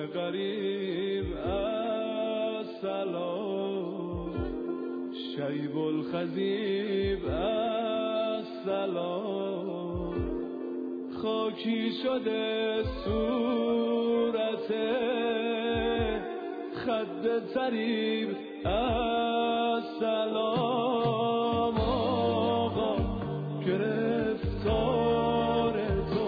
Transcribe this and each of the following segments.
غریب السلام، شیب الخزیب السلام، خاکی شده صورت خد طریب السلام. آقا گرفتار تو،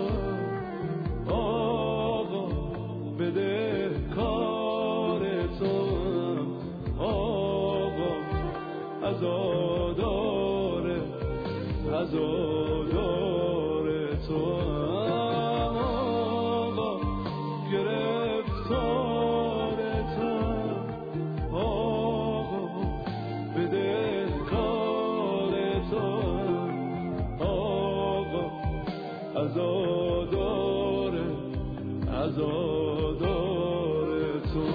آقا بده کار تو، آقا عزادار عزادار تو، آقا گرفتار تو، آقا بده کار تو، آقا عزادار عزادار تو.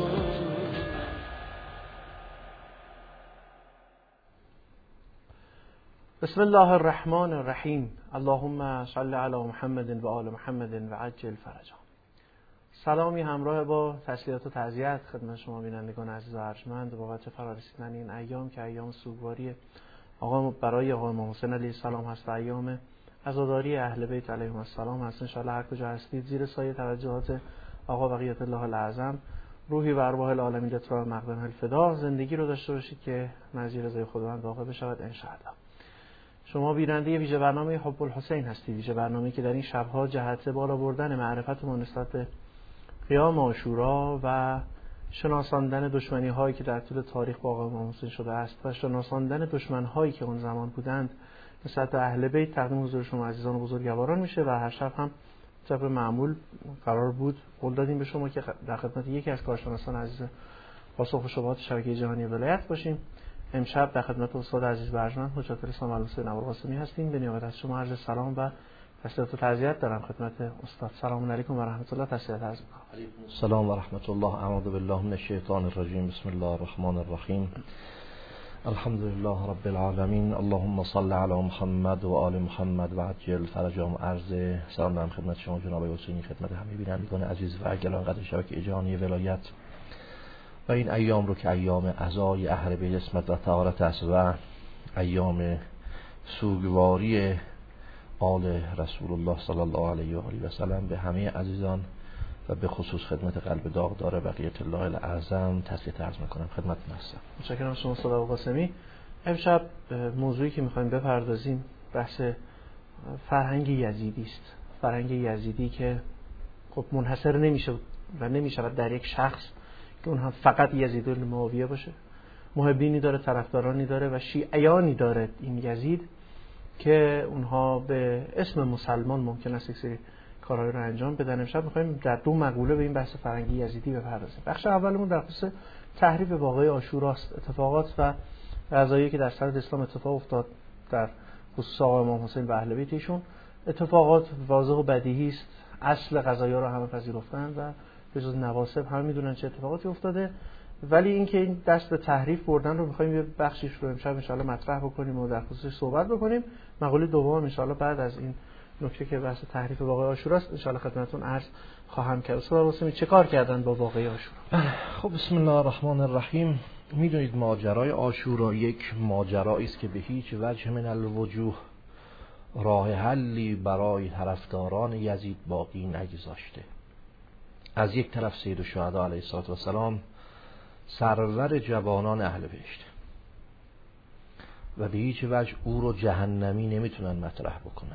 بسم الله الرحمن الرحیم. اللهم صل علی محمد و آل محمد و عجل فرجهم. سلامی همراه با تسلیت و تعزیت خدمت شما بینندگان عزیز و ارجمند بابت فرارسیدن این ایام که ایام سوگواری برای آقا امام حسین علیه السلام هست و ایام عزاداری اهل بیت علیهم السلام هست. ان شاء الله هر کجا هستید زیر سایه توجهات آقا بقیت الله الاعظم روحی و ارواح العالمین لطفا مقدم الفدا زندگی رو داشته باشید که نزدیک رضای خداوند واقع بشود ان شاء الله. شما بیننده ویژه برنامه حب الحسین هستید، ویژه برنامه‌ای که در این شب‌ها جهت بالا بردن معرفت ما نسبت به قیام عاشورا و شناساندن دشمنی‌هایی که در طول تاریخ با آقا امام حسین شده است و شناساندن دشمن‌هایی که اون زمان بودند نسبت به اهل بیت تقدیم حضور شما عزیزان و بزرگواران میشه. و هر شب هم طبق معمول قرار بود قول دادیم به شما که در خدمت یکی از کارشناسان عزیز پاسخ و شبهات شبکه جهانی ولایت باشیم. امشب در خدمت استاد عزیز برجمند حجت الاسلام الحسین ابوالقاسمی هستیم. به نیابت از شما عرض سلام و تسلیت و تعزیت دارم خدمت استاد. سلام علیکم و رحمت الله. تسلیت عرض می‌کنم. سلام و رحمت الله. اعوذ بالله من الشیطان الرجیم. بسم الله الرحمن الرحیم. الحمد لله رب العالمین. اللهم صل علی محمد و آل محمد و عجل فرجهم. عرض سلام دارم خدمت شما جناب حسینی، خدمت همه بینندگان عزیز و گرامی قدر شبکه جهانی ولایت و این ایام رو که ایام عزای اهل بیت اسمت و طهارت است و ایام سوگواری آل رسول الله صلی الله علیه و آله و سلم به همه عزیزان و به خصوص خدمت قلب داغدار بقیت الله الاعظم تسلیت عرض میکنم خدمتتون هستم. متشکرم شما استاد ابوالقاسمی. امشب موضوعی که میخوایم بپردازیم بحث فرهنگ یزیدی است. فرهنگ یزیدی که خب منحصر نمیشه و نمیشود در یک شخص که اون هم فقط یزید المعاویه باشه. محبینی داره، طرفدارانی داره و شیعیانی داره این یزید که اونها به اسم مسلمان ممکن است یک سری کارهای رو انجام بدن. امشب می‌خوایم در دو مقوله به این بحث فرهنگی یزیدی بپردازیم. بخش اولمون در خصوص تحریف واقعه عاشورا است. اتفاقات و قضایی که در سرد اسلام اتفاق افتاد در خصوص آقا امام حسین و اهل بیت ایشون اتفاقات واضح و بدیهی است. اصل قضایا رو همه پذیرفتن و به جز نواسب همه میدونن چه اتفاقاتی افتاده، ولی اینکه این دست به تحریف بردن رو می‌خوایم یه بخشیش رو امشب ان شاءالله مطرح بکنیم و در خصوصش صحبت بکنیم. مقوله دوم ان شاءالله بعد از این نکته که بحث تحریف واقعه عاشورا است ان شاءالله خدمتتون عرض خواهم کرد. استاد ابوالقاسمی چه کار کردن با واقعه عاشورا؟ خب بسم الله الرحمن الرحیم. میدونید ماجرای عاشورا یک ماجرایی است که به هیچ وجه من الوجوه راه حلی برای طرفداران یزید باقی نگذاشته. از یک طرف سید الشهدا علیه السلام سرور جوانان اهل بهشت و به هیچ وجه او رو جهنمی نمیتونن مطرح بکنن،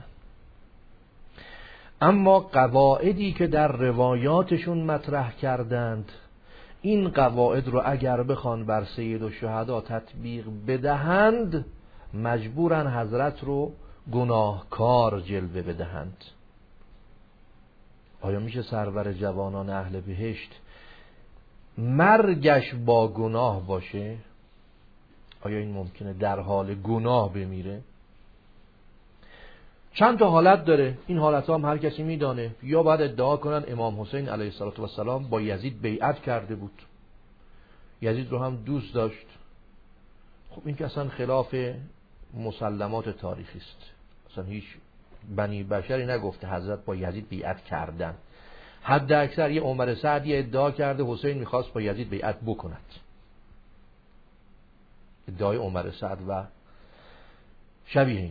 اما قواعدی که در روایاتشون مطرح کردند این قواعد رو اگر بخوان بر سید الشهدا تطبیق بدهند مجبورن حضرت رو گناهکار جلوه بدهند. آیا میشه سرور جوانان اهل بهشت مرگش با گناه باشه؟ آیا این ممکنه در حال گناه بمیره؟ چند تا حالت داره. این حالت هم هر کسی میدانه. یا باید ادعا کنن امام حسین علیه السلام با یزید بیعت کرده بود، یزید رو هم دوست داشت. خب این که اصلا خلاف مسلمات تاریخی است. اصلا هیچ بنی بشری نگفته حضرت با یزید بیعت کردن. حد اکثر یه عمر سعدی ادعا کرده حسین میخواست با یزید بیعت بکند. ادعای عمر سعد و شبیه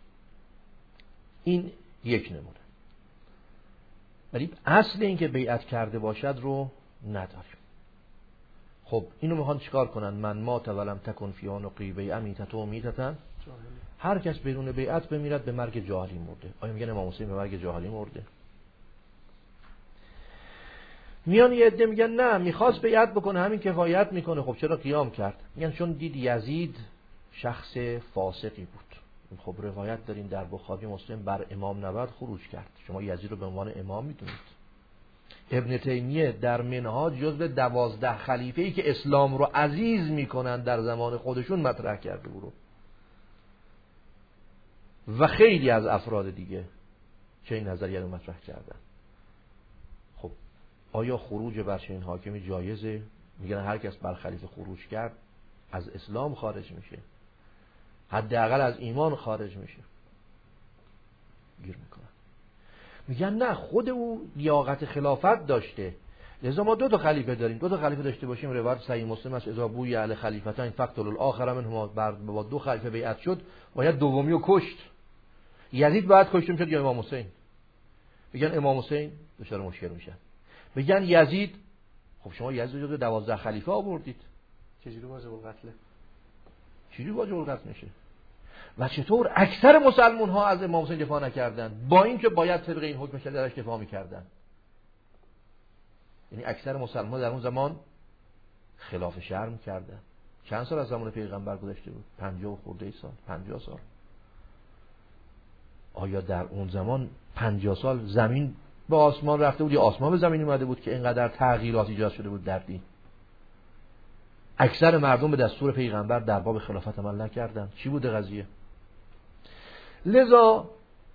این یک نمونه. ولی اصل این که بیعت کرده باشد رو نداریم. خب اینو میخوان چیکار کنن؟ من مات ولم تکن فی عنقی بیعه میتة میتة، هر کس بدون بیعت بمیرد به مرگ جاهلی مرده. آیا میگن امام حسین به مرگ جاهلی مرده؟ میان یه عده میگن نه میخواست بیعت بکنه همین کفایت میکنه. خب چرا قیام کرد؟ میگن چون دید یزید شخص فاسقی بود. خب روایت داریم در بخاری مسلم بر امام نبرد خروج کرد. شما یزید رو به عنوان امام میدونید. ابن تیمیه در منهاج جزو 12 خلیفه‌ای که اسلام رو عزیز میکنن در زمان خودشون مطرح کرده بود و خیلی از افراد دیگه چه این نظریه رو مطرح کردن. خب آیا خروج بر چنین حاکمی جایزه؟ میگن هر کس بر خلیفه خروج کرد از اسلام خارج میشه، حداقل از ایمان خارج میشه. گیر میکنن. میگن نه خود او لیاقت خلافت داشته، لذا ما 2 خلیفه داریم. 2 خلیفه داشته باشیم روایت صحیح مسلم است اذا بوی اهل خلیفتین فقتل الاخر منهما، با 2 خلیفه بیعت شد باید دومی رو کشت. یزید باید کشته میشد یا امام حسین؟ میگن امام حسین دچار مشکل میشن. میگن یزید. خب شما یزید رو 12 خلیفه آوردید، چجوری واجب القتله؟ چجوری واجب القتل میشه؟ و چطور اکثر مسلمان ها از امام حسین دفاع نکردن با اینکه باید طبق این حکم شریعتش دفاع میکردن؟ یعنی اکثر مسلمان ها در اون زمان خلاف شرع میکردن. چند سال از زمان پیغمبر گذشته بود؟ 50 خورده سال، 50 سال. آیا در اون زمان 50 سال زمین به آسمان رفته بود یا آسمان به زمین اومده بود که اینقدر تغییرات ایجاد شده بود در دین؟ اکثر مردم به دستور پیغمبر در باب خلافت عمل نکردن. چی بوده قضیه؟ لذا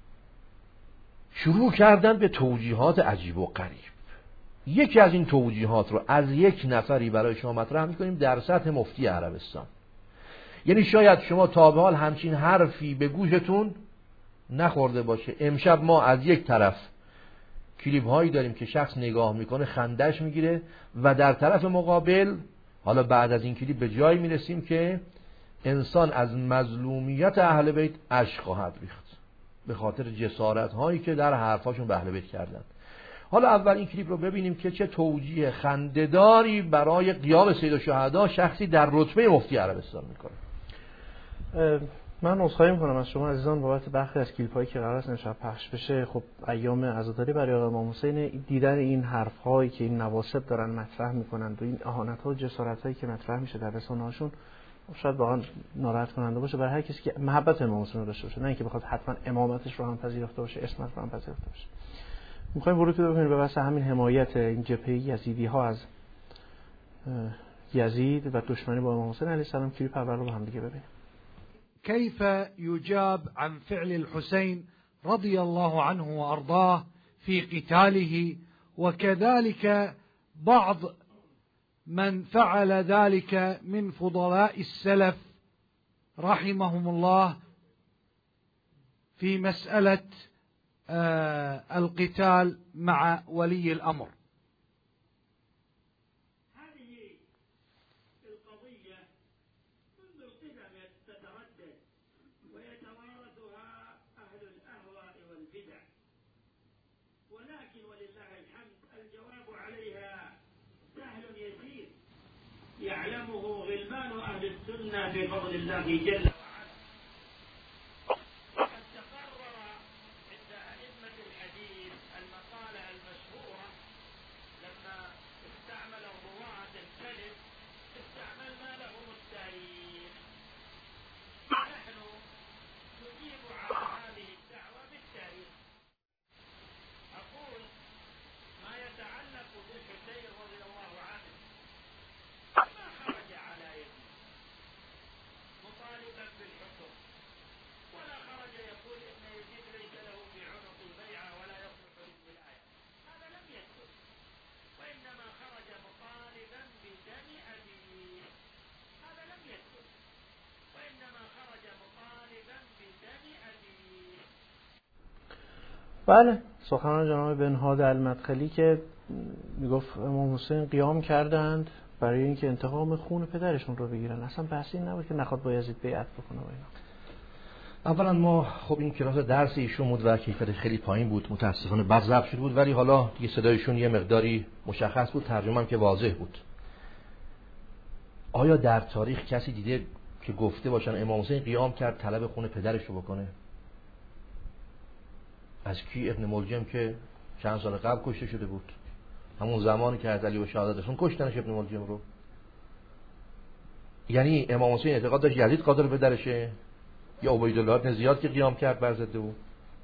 شروع کردن به توجیهات عجیب و غریب. یکی از این توجیهات رو از یک نفری برای شما مطرح می‌کنیم در سطح مفتی عربستان. یعنی شاید شما تا به حال همچین حرفی به گوشتون نخورده باشه. امشب ما از یک طرف کلیپ هایی داریم که شخص نگاه میکنه خندش میگیره و در طرف مقابل حالا بعد از این کلیپ به جایی میرسیم که انسان از مظلومیت اهل بیت اشک خواهد ریخت به خاطر جسارت هایی که در حرفاشون به اهل بیت کردن. حالا اول این کلیپ رو ببینیم که چه توجیه خنده‌داری برای غیاب سید الشهدا شخصی در رتبه مفتی عربستان میکنه. من عذرخواهی میکنم از شما عزیزان بابت برخی از کلیپ‌هایی که قرار است امشب پخش بشه. خب ایام عزاداری برای آقای امام حسین، دیدن این حرف‌هایی که این نواسب دارن مطرح میکنن و این اهانت‌ها و جسارت‌هایی که مطرح میشه در رسانه‌هاشون شاید واقعا ناراحت کننده باشه برای هر کسی که محبت امام حسین رو داشته باشه، نه اینکه بخواد حتما امامتش رو هم پذیرفته باشه، اسمت رو هم پذیرفته باشه. می‌خوایم ورود پیدا کنیم به بحث همین حمایت این جبهه یزیدی‌ها از یزید و دشمنی با امام حسین علیه السلام. کلیپ اول رو با هم دیگه ببینیم. كيف يجاب عن فعل الحسين رضي الله عنه وأرضاه في قتاله، وكذلك بعض من فعل ذلك من فضلاء السلف رحمهم الله في مسألة القتال مع ولي الأمر. يعلمه غلمان أهل السنة بفضل الله جل وعلا. وقد تقرر عند أئمة الحديث المقالة المشهورة لما استعمل الرواة الكذب استعملنا لهم التاريخ، ونحن نجيب على هذه الدعوة بالتاريخ. أقول ما يتعلق بالحسين رضي الله عنه ما خرج على يده مطالبا بالحكم، ولا خرج يقول ان يزيد ليس له في عنق البيعه ولا يصلح للولايه. هذا لم يكن، وانما خرج مطالبا بدم ابيه. هذا لم يكن، وانما خرج مطالبا بدم ابيه. بله، سخنان جناب بنهاد المدخلی که میگفت امام حسین قیام کردند برای اینکه انتقام خون پدرشون رو بگیرن. اصلا بحثی نبود که نخواد با یزید بیعت بکنه و اینا. اولا ما خب این کلاس درس ایشون بود و کیفیت خیلی پایین بود، متاسفانه بد ضبط شده بود، ولی حالا دیگه صدایشون یه مقداری مشخص بود، ترجمه هم که واضح بود. آیا در تاریخ کسی دیده که گفته باشن امام حسین قیام کرد طلب خون پدرش رو بکنه؟ از کی؟ ابن ملجم که چند سال قبل کشته شده بود، همون زمانی که از علی و شهادتشون کشتنش ابن ملجم رو. یعنی امام حسین اعتقاد داشت یزید قاتل پدرشه یا عبیدالله بن زیاد که قیام کرد بر ضد او؟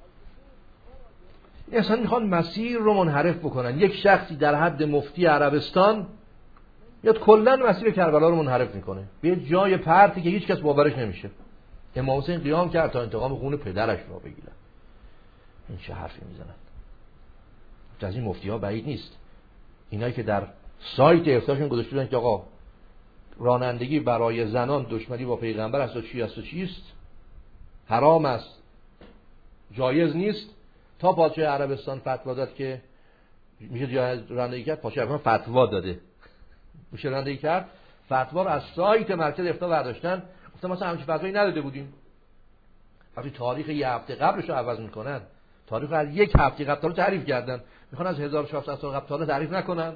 اصلا میخوان مسیر رو منحرف بکنن. یک شخصی در حد مفتی عربستان یا کلا مسیر کربلا رو منحرف میکنه به یه جای پرتی که هیچ کس باورش نمیشه. امام حسین قیام کرد تا انتقام خون پدرش رو بگیرن. این چه حرفی میزنن؟ از این مفتی ها بعید نیست اینایی که در سایت افتاشون گذاشته بودن که آقا رانندگی برای زنان دشمنی با پیغمبر است و چی است و چیست، حرام است، جایز نیست، تا پادشاه عربستان فتوا داد که میشه جایز رانندگی کرد. پادشاه عربستان فتوا داده میشه رانندگی کرد، فتوا رو از سایت مرکز افتاء برداشتن، گفتن مثلا همچین فتوایی نداده بودیم. وقتی تاریخ یه هفته قبلش رو عوض میکنن، تاریخ از یک هفته قبل رو تعریف کردن، میخوان از 1400 سال قبل رو تعریف نکنن.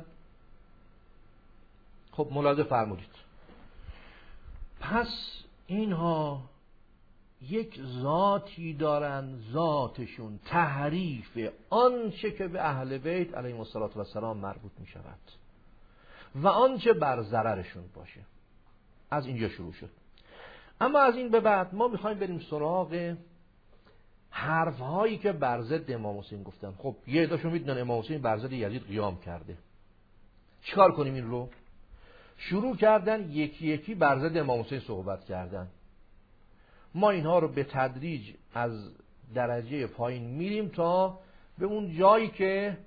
خب ملاحظه فرمودید. پس اینها یک ذاتی دارن، ذاتشون تحریف آنچه که به اهل بیت علیهم السلام مربوط می شود و آنچه بر ضررشون باشه. از اینجا شروع شد. اما از این به بعد ما میخوایم بریم سراغ حرف هایی که بر ضد امام حسین گفتن. خب یه عده‌شون میدونن امام حسین بر ضد یزید قیام کرده. چیکار کنیم این رو؟ شروع کردن یکی یکی بر ضد امام حسین صحبت کردن. ما اینها رو به تدریج از درجه پایین میریم تا به اون جایی که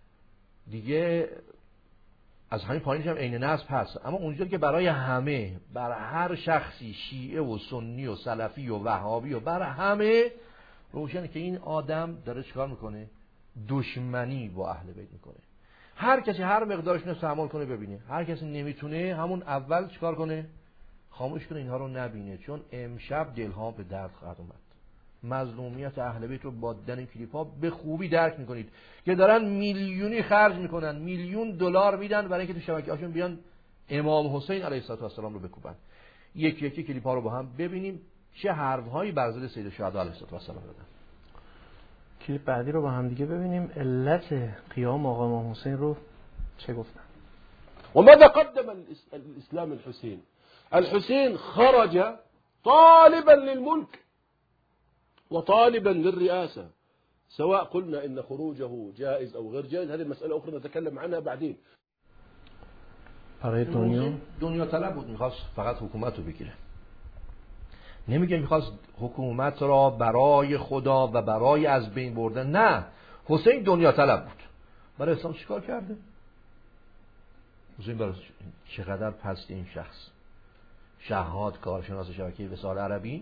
دیگه از همین پایینش هم عین نصب هست، اما اونجایی که برای همه، بر هر شخصی، شیعه و سنی و سلفی و وهابی و بر همه روشنه که این آدم داره چیکار میکنه؟ دشمنی با اهل بیت میکنه. هر کسی هر مقدارش نفس عمل کنه ببینه، هر کسی نمیتونه همون اول چیکار کنه؟ خاموش کنه، اینها رو نبینه، چون امشب دلها به درد خواهد اومد. مظلومیت اهل بیت رو با دیدن این کلیپ ها به خوبی درک میکنید که دارن میلیونی خرج میکنن، میلیون دلار میدن برای اینکه تو شبکه هاشون بیان امام حسین علیه السلام رو بکوبن. یکی یکی کلیپ ها رو با هم ببینیم چه حرف هایی بر ضد سید الشهدا علیه السلام دادن. کلیپ بعدی رو با هم دیگه ببینیم علت قیام آقا امام حسین رو چه گفتن. وماذا قدم الإسلام الحسين؟ الحسين خرج طالبا للملك وطالبا للرئاسة، سواء قلنا إن خروجه جائز أو غير جائز، هذه مسألة أخرى نتكلم عنها بعدين. برای دنیا طلب بود، میخواست فقط حکومت رو بگیره. نمیگه میخواست حکومت را برای خدا و برای از بین بردن، نه، حسین دنیا طلب بود. برای اسلام چیکار کرده؟ حسین برای چقدر پست این شخص، شهاد کارشناس شبکه وصال عربی،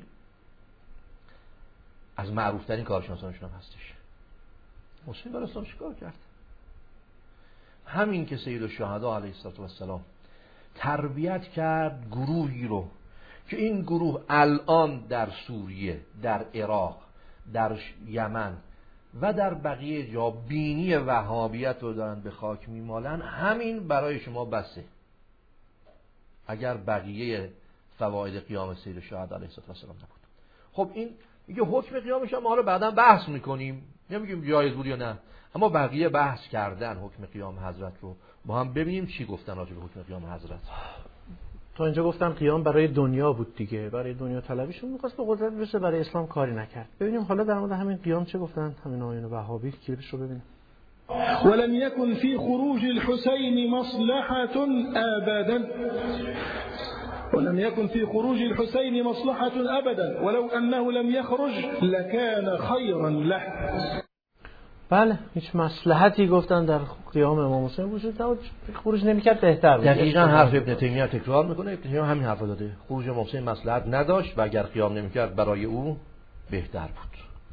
از معروف ترین کارشناسانشون هم هستش. حسین برای اسلام چیکار کرد؟ همین که سید الشهدا علیه السلام تربیت کرد گروهی رو که این گروه الان در سوریه، در عراق، در یمن و در بقیه جا بینی وهابیت رو دارن به خاک میمالن، همین برای شما بسه. اگر بقیه فواید قیام سید الشهدا علیه السلام نبود. خب این میگه حکم قیامش هم حالا بعدا بحث میکنیم، نمیگیم جایز بود یا نه، اما بقیه بحث کردن حکم قیام حضرت رو. با هم ببینیم چی گفتن راجع به حکم قیام حضرت. تا اینجا گفتم قیام برای دنیا بود دیگه، برای دنیا طلبیشون می‌خواست به قدرت برسه، برای اسلام کاری نکرد. ببینیم حالا در مورد همین قیام چه گفتن همین آیون وهابی. کلیپش رو ببینیم. ولم يكن في خروج الحسين مصلحة أبدا، ولم يكن في خروج الحسين مصلحة أبدا ولو أنه لم يخرج لكان خيرا له. بله، هیچ مصلحتی گفتن در قیام امام حسین وجود نداشت، خروج نمی‌کرد بهتر بود. دقیقاً حرف ابن تیمیه تکرار میکنه. ابن تیمیه همین حرف داده، خروج امام حسین مصلحت نداشت و اگر قیام نمی‌کرد برای او بهتر بود.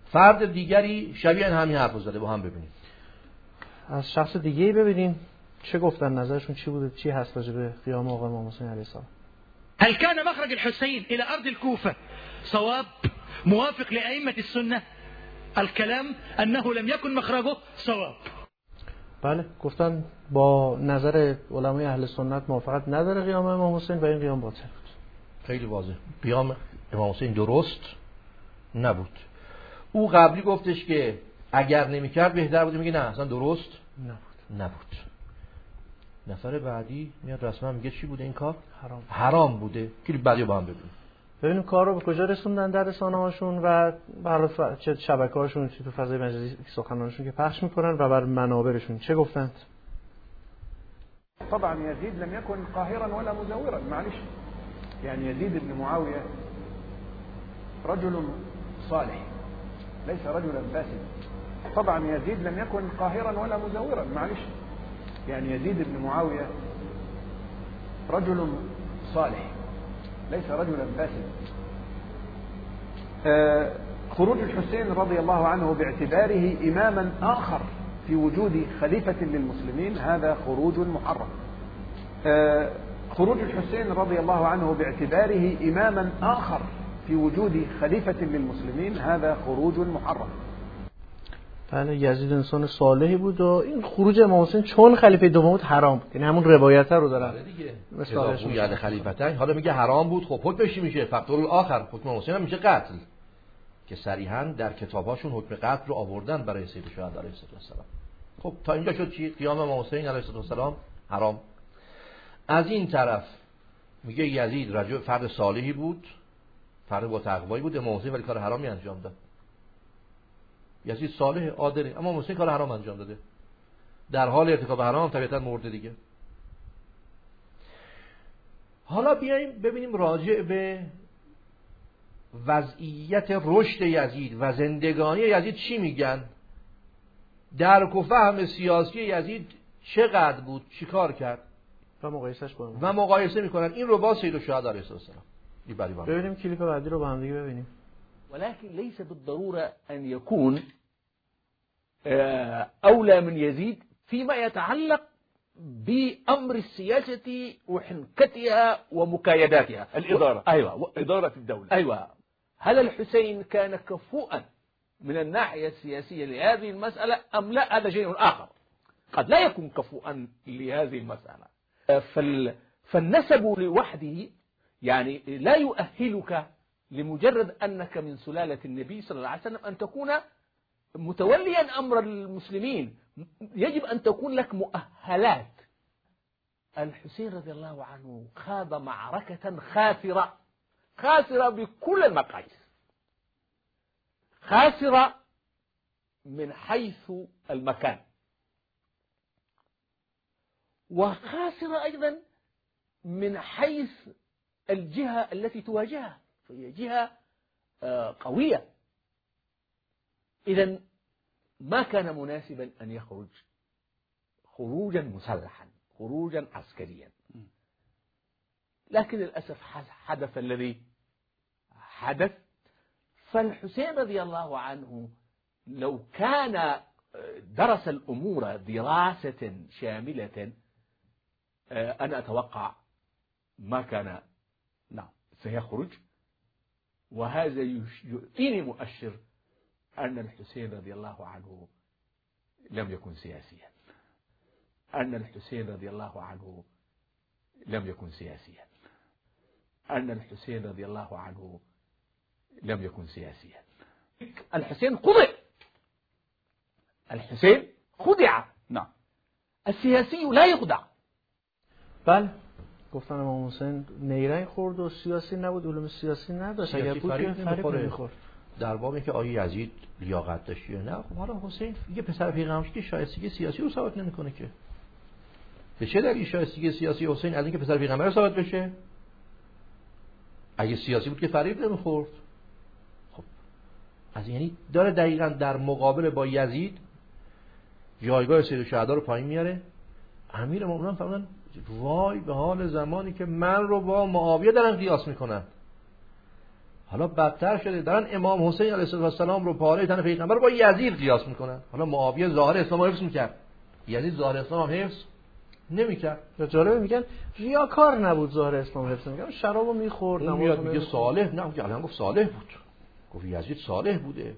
فرد دیگری شبیه همین حرف زده، با هم ببینیم. از شخص دیگه‌ای ببینیم چه گفتن، نظرشون چی بوده، چی هست راجع به قیام آقا امام حسین علیه السلام. هل كان مخرج الحسين إلى أرض الكوفة صواب موافق لأئمة السنة؟ الكلام أنه لم يكن مخرجه صواب. بله، گفتن با نظر علمای اهل سنت موافقت نداره قیام امام حسین و این قیام باطل بود. خیلی واضح، قیام امام حسین درست نبود. او قبلی گفتش که اگر نمی‌کرد بهتر بود، میگه نه اصلا درست نبود. نفر بعدی میاد رسما میگه چی بوده این کار؟ حرام بوده. کلی بعدی با هم ببینیم کار رو به کجا رسوندن در رسانه‌هاشون و برای چه شبکه‌هاشون، چه تو فضای مجازی سخنانشون که پخش میکنن و بر منابرشون چه گفتند. طبعا يزيد لم يكن قاهرا ولا مزورا، معلش يعني يزيد بن معاوية رجل صالح ليس رجلا فاسدا. طبعا يزيد لم يكن قاهرا ولا مزورا، معلش يعني يزيد بن معاوية رجل صالح ليس رجلا فاسدا. خروج الحسين رضي الله عنه باعتباره إماما آخر في وجود خليفة للمسلمين هذا خروج محرم. خروج الحسين رضي الله عنه باعتباره إماما آخر في وجود خليفة للمسلمين هذا خروج محرم. بله، یزید انسان صالحی بود و این خروج امام حسین چون خلیفه دوم بود حرام بود. یعنی همون روایت رو دارن دیگه. مثالش میگه خلیفتین، حالا میگه حرام بود، خب حکمش چی میشه؟ فقط الاخر حکم حسین هم میشه قتل، که صریحا در کتاباشون حکم قتل رو آوردن برای سید شهدا علیه السلام. خب تا اینجا شد چی؟ قیام امام حسین علیه السلام حرام. از این طرف میگه یزید رجل فرد صالحی بود، فرد با تقوایی بود، امام حسین ولی کار حرامی انجام داد. یزید صالح عادله، اما حسین کار حرام انجام داده، در حال ارتکاب حرام طبیعتا مرده دیگه. حالا بیاییم ببینیم راجع به وضعیت رشد یزید و زندگانی یزید چی میگن. درک و فهم سیاسی یزید چقدر بود، چیکار کرد و مقایسه میکنن این رو با سید الشهدا علیه السلام. ببینیم کلیپ بعدی رو با هم دیگه ببینیم. ولكن ليس بالضرورة أن يكون أولى من يزيد فيما يتعلق بأمر السياسة وحنكتها ومكايداتها. الإدارة، أيوة، إدارة الدولة، أيوة. هل الحسين كان كفؤا من الناحية السياسية لهذه المسألة أم لا؟ هذا شيء آخر، قد لا يكون كفؤا لهذه المسألة. فالنسب لوحده يعني لا يؤهلك لمجرد أنك من سلالة النبي صلى الله عليه وسلم أن تكون متوليا أمر المسلمين. يجب أن تكون لك مؤهلات. الحسين رضي الله عنه خاض معركة خاسرة بكل المقاييس، خاسرة من حيث المكان، وخاسرة أيضا من حيث الجهة التي تواجهها، فهي جهة قوية. إذن ما كان مناسبا أن يخرج خروجا مسلحا، خروجا عسكريا. لكن للأسف حدث الذي حدث. فالحسين رضي الله عنه لو كان درس الأمور دراسة شاملة أنا أتوقع ما كان سيخرج. وهذا يعطيني مؤشر أن الحسين رضي الله عنه لم يكن سياسيا، أن الحسين رضي الله عنه لم يكن سياسيا، أن الحسين رضي الله عنه لم يكن سياسيا. الحسين خدع، الحسين خدع. نعم، السياسي لا يخدع. بله، گفتن امام حسین نیرنگ خورد و سیاسی نبود، علوم سیاسی نداشت. اگر بود که فریب نمیخورد. در باب اینکه آیا یزید لیاقت داشت یا نه، خب حالا حسین یه پسر پیغمبر که شایستگی سیاسی رو ثابت نمیکنه که. به چه دلیل شایستگی سیاسی حسین از اینکه پسر پیغمبر ثابت بشه؟ اگه سیاسی بود که فریب نمیخورد. خب از یعنی داره دقیقاً در مقابل با یزید جایگاه سید الشهدا رو پایین میاره. امیر مومنان فرمودن وای به حال زمانی که من رو با معاویه دارن قیاس میکنن. حالا بدتر شده، دارن امام حسین علیه السلام رو پاره تن پیغمبر با یزید قیاس میکنن. حالا معاویه ظاهر اسلام رو حفظ میکرد، یزید ظاهر اسلام هم حفظ نمیکرد. جالبه میگن ریاکار نبود، ظاهر اسلام حفظ میکرد، شرابو میخورد، اون میاد میگه صالح، نه میگه الان گفت صالح بود، گفت یزید صالح بوده.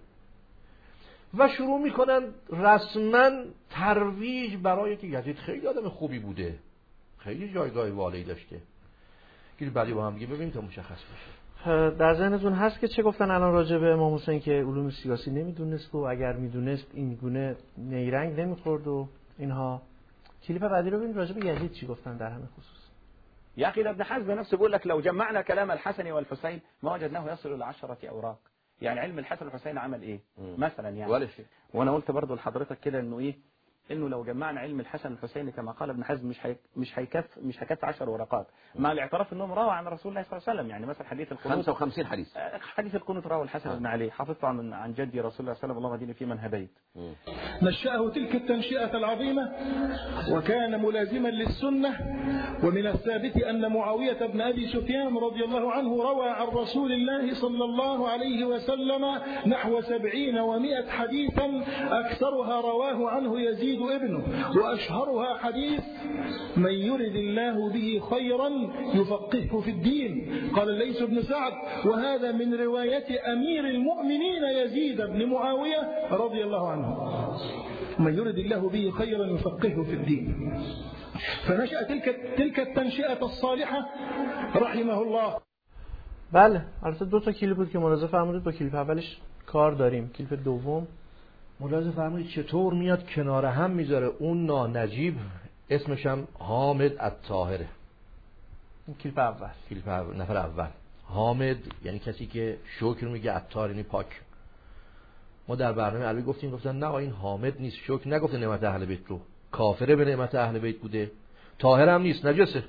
و شروع میکنن رسما ترویج برای که یزید خیلی آدم خوبی بوده، خیلی جایگاه والایی داشته. که بعدی با هم دیگه ببینیم تا مشخص بشه. در ذهنتون هست که چه گفتن الان راجع به امام حسین که علوم سیاسی نمیدونست و اگر میدونست این گونه نیرنگ نمیخورد و اینها؟ کلیپ بعدی رو ببینید راجع به یزید چی گفتن در همین خصوص. يا أخي ابن حزم نفسه بيقول لك لو جمعنا كلام الحسن والحسين ما وجدناه يصل إلى 10 أوراق. يعني علم الحسن والحسين عمل إيه مثلا يعني ولا شيء. وأنا قلت برضو لحضرتك كده إنه إيه، إنه لو جمعنا علم الحسن والحسين كما قال ابن حزم مش هيكفي 10 ورقات، مع الاعتراف إنهم روى عن رسول الله صلى الله عليه وسلم. يعني مثلا حديث القنوت 55 حديث، حديث القنوت رواه الحسن بن علي، حفظته عن جدي رسول الله صلى الله عليه وسلم اللهم اهدني فيمن هديت. نشأه تلك التنشئة العظيمة وكان ملازما للسنة. ومن الثابت أن معاوية بن أبي سفيان رضي الله عنه روى عن رسول الله صلى الله عليه وسلم نحو 70 و100 حديثا، أكثرها رواه عنه يزيد ابنه، وأشهرها حديث من يرد الله به خيرا يفقهه في الدين. قال الليث بن سعد وهذا من رواية أمير المؤمنين يزيد بن معاوية رضي الله عنه، من يرد الله به خيرا يفقهه في الدين. فنشأ تلك التنشئة الصالحة رحمه الله. بله، البته دو تا کلیپ بود که ملاحظه فرمودید، با کلیپ اولش کار داریم. کلیپ دوم ملاحظه فرمودید چطور میاد کنار هم میذاره اون نانجیب، اسمش هم حامد الطاهره. این کلیپ اول، نفر اول. حامد یعنی کسی که شکر میگه، الطاهر یعنی پاک. ما در برنامه عربی گفتن نه این حامد نیست، شکر نگفته نعمت اهل بیت رو، کافره به نعمت اهل بیت بوده، طاهر هم نیست، نجسه.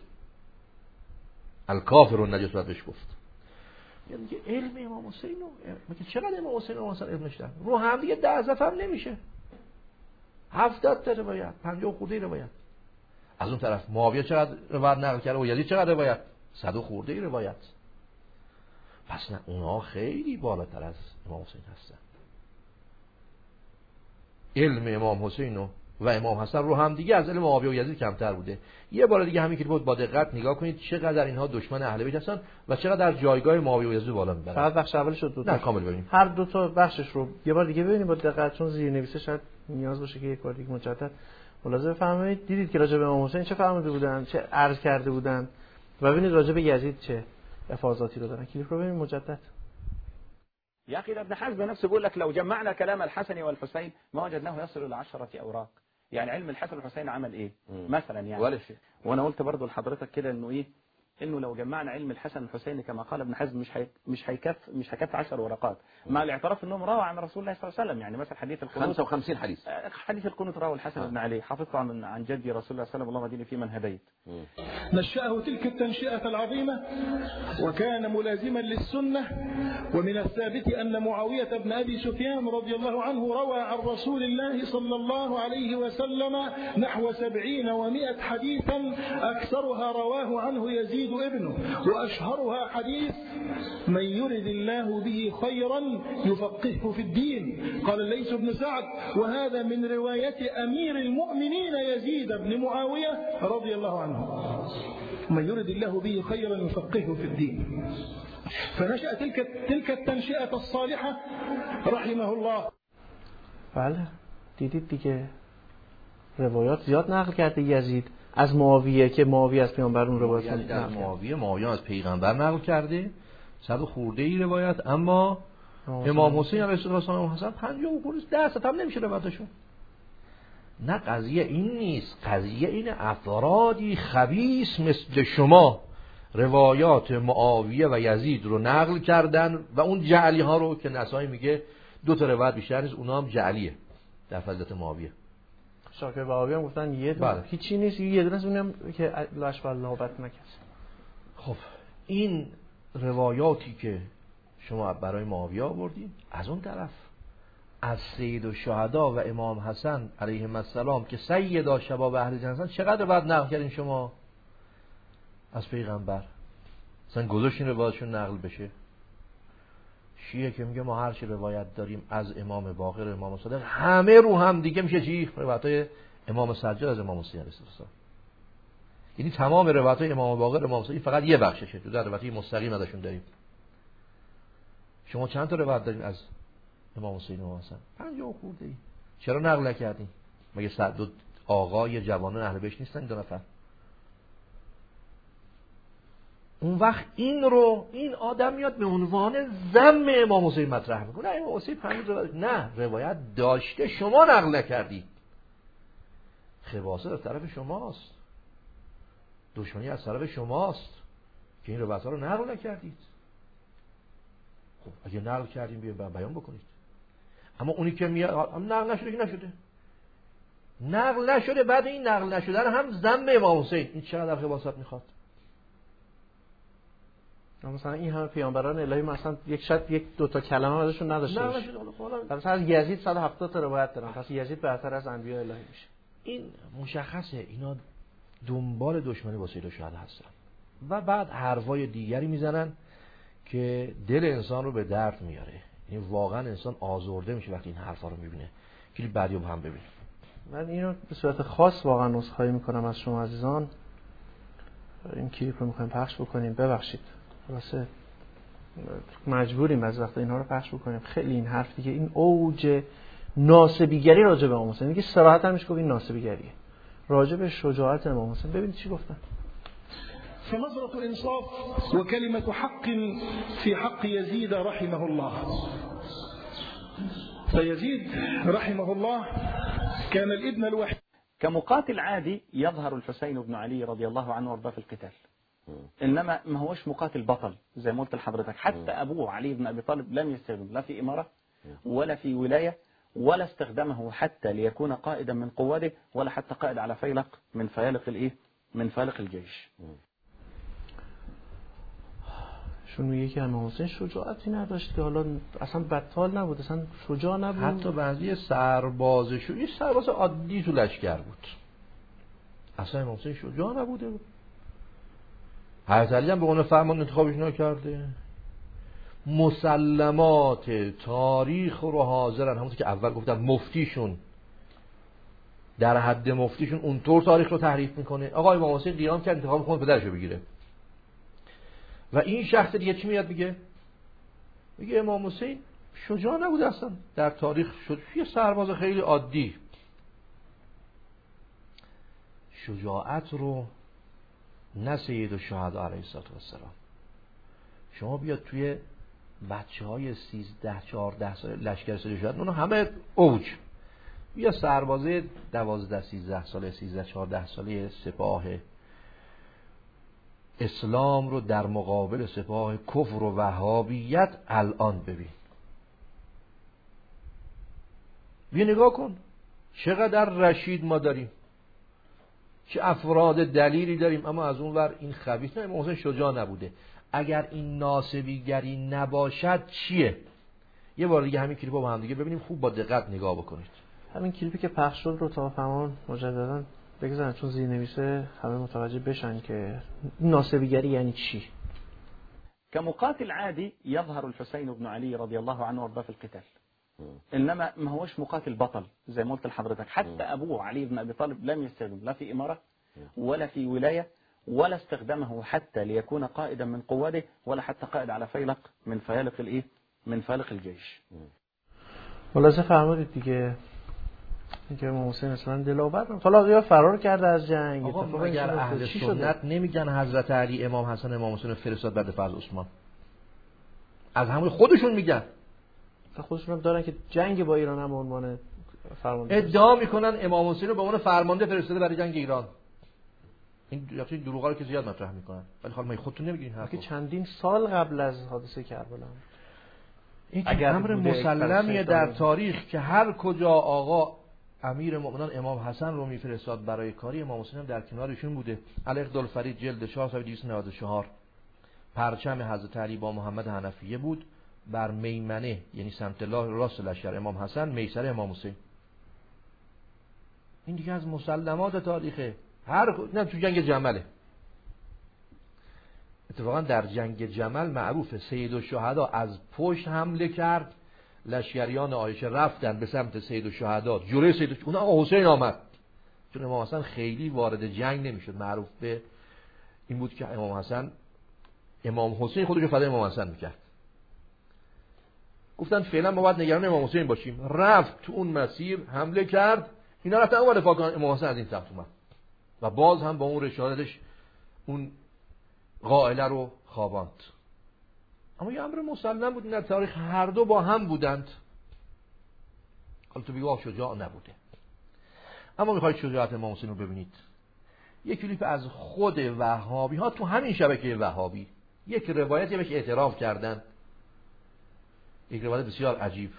الکافر نجس رو بهش گفت. یعنی که علم امام حسین میگه چقدر امام حسین مثلا علمش داره، رو هم دیگه 10 صفحه هم نمیشه، 70 تا روایت، 50 خورده روایت. از اون طرف معاویه چقدر روایت نقل کرده و یزید چقدر روایت، 100 خورده روایت. پس نه اونها خیلی بالاتر از امام حسین هستن. علم امام حسین و امام حسن رو هم دیگه از علم معاویه و یزید کمتر بوده. یه بار دیگه همین که بود با دقت نگاه کنید چقدر اینها دشمن اهل بیت هستن و چقدر در جایگاه معاویه و یزید بالا میبرن. فقط بخش اولش رو نه کامل ببینیم. هر دو تا بخشش رو یه بار دیگه ببینید با دقت، چون زیرنویسه شاید نیاز باشه که یک بار دیگه مجدد ملاحظه بفرمایید. دیدید که راجع به امام حسین چه فرموده بودن، چه عرض کرده بودن، و ببینید راجع به یزید چه افاضاتی رو دارن. کلیپ رو ببینید مجدد. يا أخي ابن حزم نفسه بيقول لك لو جمعنا كلام الحسن والحسين ما وجدناه يصل إلى 10 أوراق. يعني علم الحسن والحسين عمل إيه مثلا يعني ولا شيء. وأنا قلت برضو لحضرتك كده إنه إيه، إنه لو جمعنا علم الحسن والحسين كما قال ابن حزم مش هيكفي 10 ورقات، مع الاعتراف إنهم روى عن رسول الله صلى الله عليه وسلم. يعني مثلا حديث القنوت 55 حديث، حديث القنوت رواه الحسن بن علي، حفظته عن جدي رسول الله صلى الله عليه وسلم اللهم اهدني فيمن هديت. نشأه تلك التنشئة العظيمة وكان ملازما للسنة. ومن الثابت أن معاوية بن أبي سفيان رضي الله عنه روى عن رسول الله صلى الله عليه وسلم نحو 70 و100 حديثا، أكثرها رواه عنه يزيد ابنه، وأشهرها حديث من يرد الله به خيرا يفقهه في الدين. قال الليث بن سعد وهذا من رواية أمير المؤمنين يزيد بن معاوية رضي الله عنه، من يرد الله به خيرا يفقهه في الدين. فنشأ تلك التنشئة الصالحة رحمه الله. بله دیدید دیگه روایات زیاد نقل کرده یزید از معاویه، که معاویه از پیامبر اون روایت نقل کرده. معاویه از پیغمبر نقل کرده 100 خورده ای روایت، اما امام حسین علیه السلام حسن 50 خورده 10 تا هم نمیشه روایتشون. نه قضیه این نیست، قضیه این افرادی خبیث مثل شما روایات معاویه و یزید رو نقل کردن و اون جعلی ها رو که نسائی میگه 2 تا روایت بیشتر نیست، اونها هم جعلیه در فضیلت معاویه. شاکر بهاوی هم گفتن یه دونه هیچی نیست، یه دونه اونم که لاش والله بد نکس. خب این روایاتی که شما برای معاویه آوردید، از اون طرف از سید الشهدا و امام حسن علیهم السلام که سیدا شباب اهل جنت چقدر بعد نقل کردین شما از پیغمبر؟ مثلا گذاشتین روایتشون نقل بشه؟ شیعه که میگه ما هر چی روایت داریم از امام باقر و امام صادق همه رو هم دیگه میشه چی؟ روایت‌های امام سجاد از امام حسین علیه السلام. یعنی تمام روایت‌های امام باقر و امام صادق فقط یه بخششه، تو در روایت مستقیم ازشون داریم. شما چند تا روایت دارین از امام حسین و امام حسن؟ 50 خورده ای. چرا نقل نکردین؟ مگه دو آقای جوانان اهل بیت نیستن دو نفر؟ اون وقت این آدم میاد به عنوان ذم امام حسین مطرح میکنه. امام حسین 5 روایت نه، روایت داشته، شما نقل نکردید. خباثه از طرف شماست، دشمنی از طرف شماست که این روایت‌ها رو نقل نکردید. خب اگه نقل کردیم بیان بکنید. اما اونی که میاد نقل نشده که نشده، نقل نشده، بعد این نقل نشدن هم ذم امام حسین، این چقدر خباثت میخواد؟ مثلا این همه پیامبران الهی مثلا یک دو تا کلمه ازشون نداشته باشه. مثلا از یزید 170 تا روایت دارن، پس یزید برتر از انبیاء الهی میشه. این مشخصه اینا دنبال دشمنی با سید الشهدا هستن و بعد حرفای دیگری میزنن که دل انسان رو به درد میاره. یعنی واقعا انسان آزرده میشه وقتی این حرفا رو میبینه. کلیپ بعدی رو هم ببینیم. من اینو به صورت خاص واقعا عذرخواهی میکنم از شما عزیزان. این کلیپ رو میخوایم پخش بکنیم، ببخشید. واسه مجبوریم از وقت اینها رو پخش بکنیم. خیلی این حرف دیگه، این اوج ناسبیگری راجع به امام حسین، دیگه صراحت هم میشه گفت این ناسبیگریه راجع به شجاعت امام حسین. ببینید چی گفتن. فنظرة إنصاف وكلمة حق في حق يزيد رحمه الله. فيزيد رحمه الله كان الابن الوحيد. كمقاتل عادي يظهر الحسين بن علي رضي الله عنه وارضاه في القتال، انما ما هوش مقاتل بطل زي ما قلت لحضرتك. حتى ابوه علي بن ابي طالب لم يستخدم لا في اماره ولا في ولايه، ولا استخدمه حتى ليكون قائدا من قواده، ولا حتى قائد على فيلق من فيالق الايه، من فيالق الجيش. شون میگه که امام حسین شجاعتی نداشت که حالا اصلا بطال نبود، اصلا شجاع نبود. حتی بعضی سربازشون یه سرباز عادی تو لشکر بود، اصلا امام حسین شجاع نبوده بود. حضرت علی هم به اون فرمان انتخابش نکرده. مسلمات تاریخ رو حاضرن، همونطور که اول گفتم مفتیشون در حد مفتیشون اونطور تاریخ رو تحریف میکنه. آقا امام حسین قیام کرد انتخاب کنه پدرشو بگیره و این شخص دیگه چی میاد میگه امام حسین شجاع نبود اصلا در تاریخ، شد یه سرباز خیلی عادی. شجاعت رو نه سید الشهدا علیه السلام. شما بیاد توی بچه‌های 13-14 ساله لشکر سید الشهدا، اونا همه اوج، بیا سربازه 12-13 ساله 13-14 ساله سپاه اسلام رو در مقابل سپاه کفر و وهابیت الان ببین. بیا نگاه کن چقدر رشید ما داریم، چه افراد دلیری داریم، اما از اون ور این خبیث. نه امام حسین شجاع نبوده. اگر این ناسبیگری نباشد چیه؟ یه بار دیگه همین کلیپو با هم دیگه ببینیم، خوب با دقت نگاه بکنید. همین کلیپی که پخش شد رو تا فرمان مجددا بگذارن، چون زیرنویسه همه متوجه بشن که ناسبیگری یعنی چی. كمقاتل عادي يظهر الحسين بن علي رضي الله عنه وارضاه في القتال، انما ما هوش مقاتل بطل زي ما قلت لحضرتك. حتى ابوه علي بن ابي طالب لم يستخدم لا في اماره ولا في ولايه، ولا استخدمه حتى ليكون قائدا من قواده، ولا حتى قائد على فيلق من فيالق الايه، من فيالق الجيش. خلاصه فرمودید دیگه اینکه امام حسین اصلا دلاور حالا یا فرار کرده از جنگ. آقا اگر اهل سنت نمیگن حضرت علی امام حسن امام حسین فرستاد بعد فرض عثمان، از همون خودشون میگن، خودشون هم دارن که جنگ با ایران هم به عنوان فرمانده ادعا میکنن امام حسین رو به عنوان فرمانده فرستاده برای جنگ ایران. این دروغا رو که زیاد مطرح میکنن، ولی خب ما خودتون نمیگین حرفو. که چندین سال قبل از حادثه کربلا این امر مسلمیه در تاریخ که هر کجا آقا امیر مؤمنان امام حسن رو میفرستاد برای کاری، امام حسین هم در کنارشون بوده. الاقدالفرید جلد 4 صفحه 294 پرچم حضرت علی با محمد حنفیه بود، بر میمنه یعنی سمت راست لشکر امام حسن، میسر امام حسین. این دیگه از مسلمات تاریخه. نه تو جنگ جمله اتفاقا در جنگ جمل معروفه سید الشهدا از پشت حمله کرد، لشکریان عایشه رفتن به سمت سید الشهدا، جلوی سید الشهدا آقا حسین آمد، چون امام حسن خیلی وارد جنگ نمیشد، معروف به این بود که امام حسین خودش رو فدای امام حسن میکرد. گفتن فعلا ما باید نگران امام حسین باشیم، رفت تو اون مسیر حمله کرد، اینا رفتن اون دفاع کنن، امام حسن از این سمت اومد و باز هم با اون رشادتش اون قائله رو خواباند. اما یه امر مسلم بود، این در تاریخ هر دو با هم بودند. حالا تو بگو شجاع نبوده، اما میخواید شجاعت امام حسین رو ببینید. یک کلیپ از خود وهابی ها تو همین شبکه وهابی یک روایتی بهش اعتراف کردن، یک روایت بسیار عجیب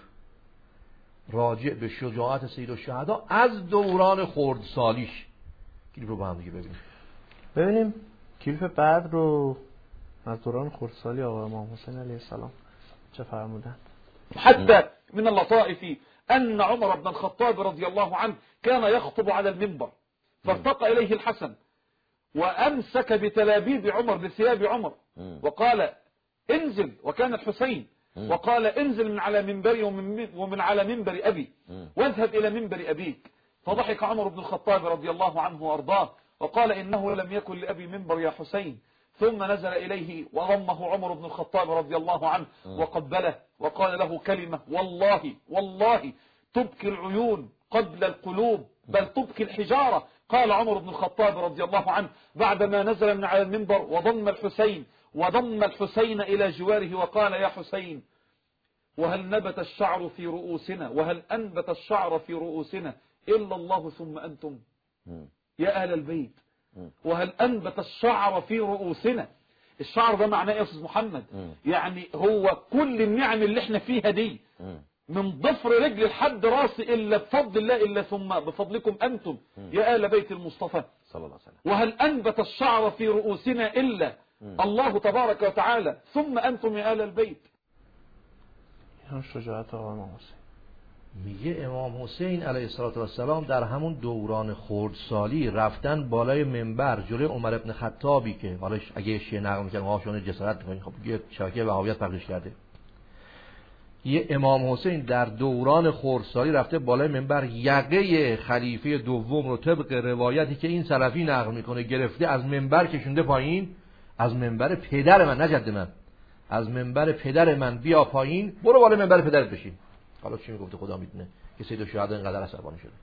راجع به شجاعت سید الشهدا از دوران خردسالیش. کلیپ رو با هم دیگه ببینیم کلیپ بعد رو از دوران خردسالی آقا امام حسین علیه السلام چه فرمودند. حتى من اللطائف أن عمر بن الخطاب رضي الله عنه كان يخطب على المنبر فارتقى إليه الحسن وأمسك بتلابيب عمر بثياب عمر وقال انزل، وكان الحسين، وقال انزل من على منبري ومن على منبر أبي واذهب إلى منبر أبيك. فضحك عمر بن الخطاب رضي الله عنه وأرضاه وقال إنه لم يكن لأبي منبر يا حسين. ثم نزل إليه وضمه عمر بن الخطاب رضي الله عنه وقبله وقال له كلمة والله والله تبكي العيون قبل القلوب بل تبكي الحجارة. قال عمر بن الخطاب رضي الله عنه بعدما نزل من على المنبر وضم الحسين إلى جواره وقال يا حسين وهل نبت الشعر في رؤوسنا وهل أنبت الشعر في رؤوسنا إلا الله ثم أنتم يا أهل البيت وهل أنبت الشعر في رؤوسنا. الشعر ده معناه يا أستاذ محمد يعني هو كل النعم اللي احنا فيها دي من ضفر رجل لحد راسي إلا بفضل الله إلا ثم بفضلكم أنتم يا آل بيت المصطفى صلى الله عليه وسلم. وهل أنبت الشعر في رؤوسنا إلا الله تبارك وتعالى ثم أنتم يا آل البيت. شجاعت آقا امام حسین. میگه امام حسین علیه السلام در همون دوران خردسالی رفتن بالای منبر جلوی عمر ابن خطابی که حالا اگه شیعه نقل میکنه هاشون جسارت میکنه، خب یه شبکه وهابیت پخش کرده، یه امام حسین در دوران خردسالی رفته بالای منبر یقه خلیفه دوم رو طبق روایتی که این سلفی نقل میکنه گرفته از منبر کشونده پایین، از منبر پدر من، نه جد من، از منبر پدر من بیا پایین، برو بالای منبر پدرت بشین. حالا چی میگفته خدا میدونه که سید الشهدا اینقدر عصبانی شده.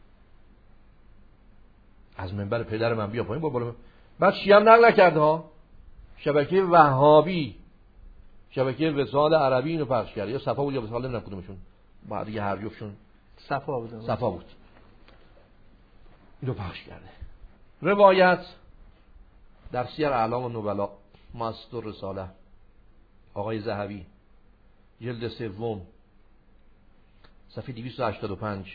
از منبر پدر من بیا پایین، برو بالا. بعد شیعه هم نقل نکرده ها، شبکه وهابی، شبکه وصال عربی اینو پخش کرده، یا صفا بود یا وصال، نمیدونم کدومشون، بعد دیگه هر جفتشون صفا بود اینو پخش کرده. روایت در سیر اعلام النبلا مصدر رساله آقای ذهبی جلد سوم صفحه 285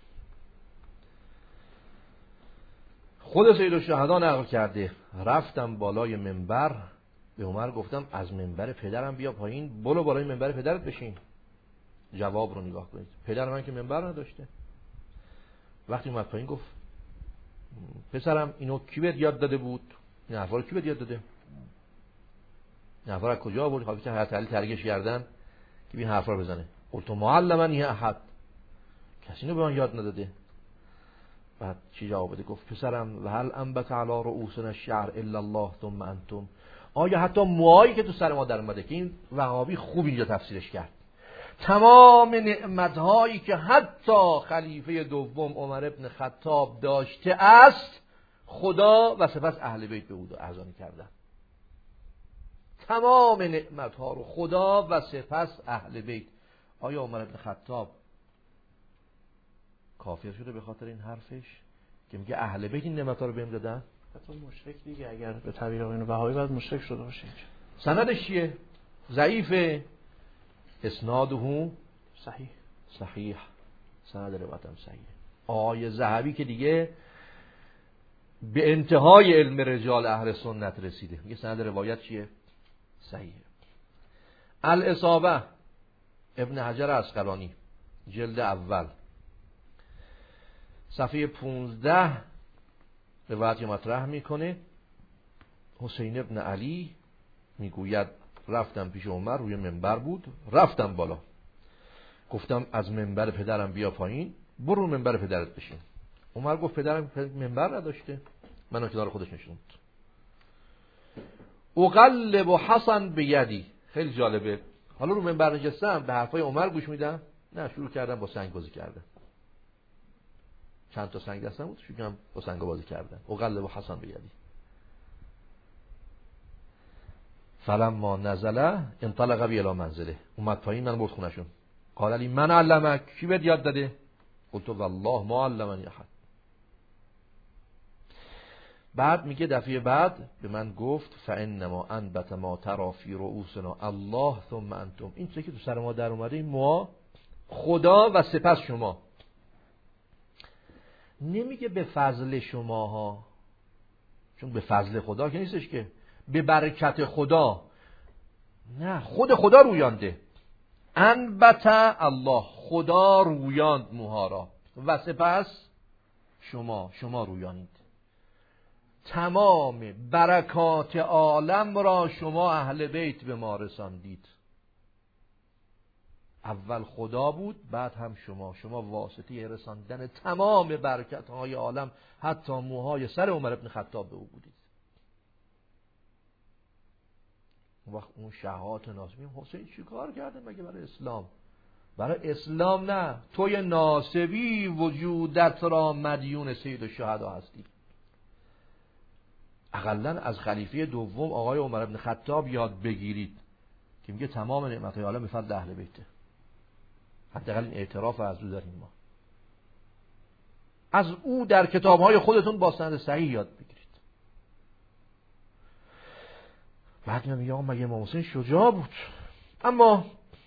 خود سید الشهدا نقل کرده رفتم بالای منبر به عمر گفتم از منبر پدرم بیا پایین، برو بالای منبر پدرت بشین. جواب رو نگاه کنید، پدر من که منبر نداشته. وقتی اومد پایین گفت پسرم اینو کی بهت یاد داده بود؟ این حرفا رو کی بهت یاد داده؟ این حرفا رو کجا آوردی؟ خاطر که حضرت علی ترگش کردن که این حرفا رو بزنه. قلت معلمنی احد، کسی اینو به من یاد نداده. بعد چی جواب بده؟ گفت پسرم و هل انبت علی رؤوسنا الشعر الا الله ثم انتم. آیا حتی موهایی که تو سر ما در اومده، که این وهابی خوب اینجا تفسیرش کرد، تمام نعمتهایی که حتی خلیفه دوم عمر ابن خطاب داشته است خدا و سپس اهل بیت به او ارزانی کردن. تمام نعمتها رو خدا و سپس اهل بیت. آیا عمر ابن خطاب کافر شده به خاطر این حرفش که میگه اهل بیت این نعمتها رو بهم دادن؟ حتی مشرک دیگه، اگر به تعبیر آقایون بهایی باید مشرک شده باشه. سندش چیه؟ ضعیفه، اسناده صحیح، سند روایتم صحیح. آقای ذهبی که دیگه به انتهای علم رجال اهل سنت رسیده میگه سند روایت چیه؟ صحیحه. الاصابه ابن حجر عسقلانی جلد اول صفحه 15 روایتی مطرح میکنه حسین ابن علی میگوید رفتم پیش عمر، روی منبر بود، رفتم بالا، گفتم از منبر پدرم بیا پایین، برو منبر پدرت بشین. عمر گفت پدرم منبر نداشته، منو کنار خودش نشوند. اقلب حسن به یدی، خیلی جالبه. حالا رو منبر نشستم به حرفای عمر گوش میدم، نه شروع کردم با سنگ بازی کردن. چند تا سنگ دستم بود، شروع کردم با سنگ بازی کردن. اقلب حسن به یدی. فلما نزله انطلق بی الی منزله، اومد پایین، من برد خونه‌شون. قال لی من علمک، کی بهت یاد داده؟ قلت والله ما علمنی احد. بعد میگه دفعه بعد به من گفت فانما انبت ما ترى فی رؤوسنا الله ثم انتم. این چیزی که تو سر ما در اومده این ما، خدا و سپس شما. نمیگه به فضل شماها، چون به فضل خدا که نیستش، که به برکت خدا، نه، خود خدا رویانده. انبت الله، خدا رویاند موها را، و سپس شما رویانید. تمام برکات عالم را شما اهل بیت به ما رساندید. اول خدا بود، بعد هم شما واسطه رساندن تمام برکت های عالم، حتی موهای سر عمر بن خطاب به او بودید. وقت اون شهات ناس میگم حسین چی کار کرده مگه برای اسلام؟ برای اسلام نه، توی ناسبی وجودت را مدیون سید الشهدا هستی. اقلن از خلیفه دوم آقای عمر بن خطاب یاد بگیرید که میگه تمام نعمت‌های عالم به فضل اهل بیته. حداقل این اعتراف از او داریم ما. از او در کتاب‌های خودتون با سند صحیح یاد بگیرید. بعد میگه مگه امام حسین شجاع بود؟ اما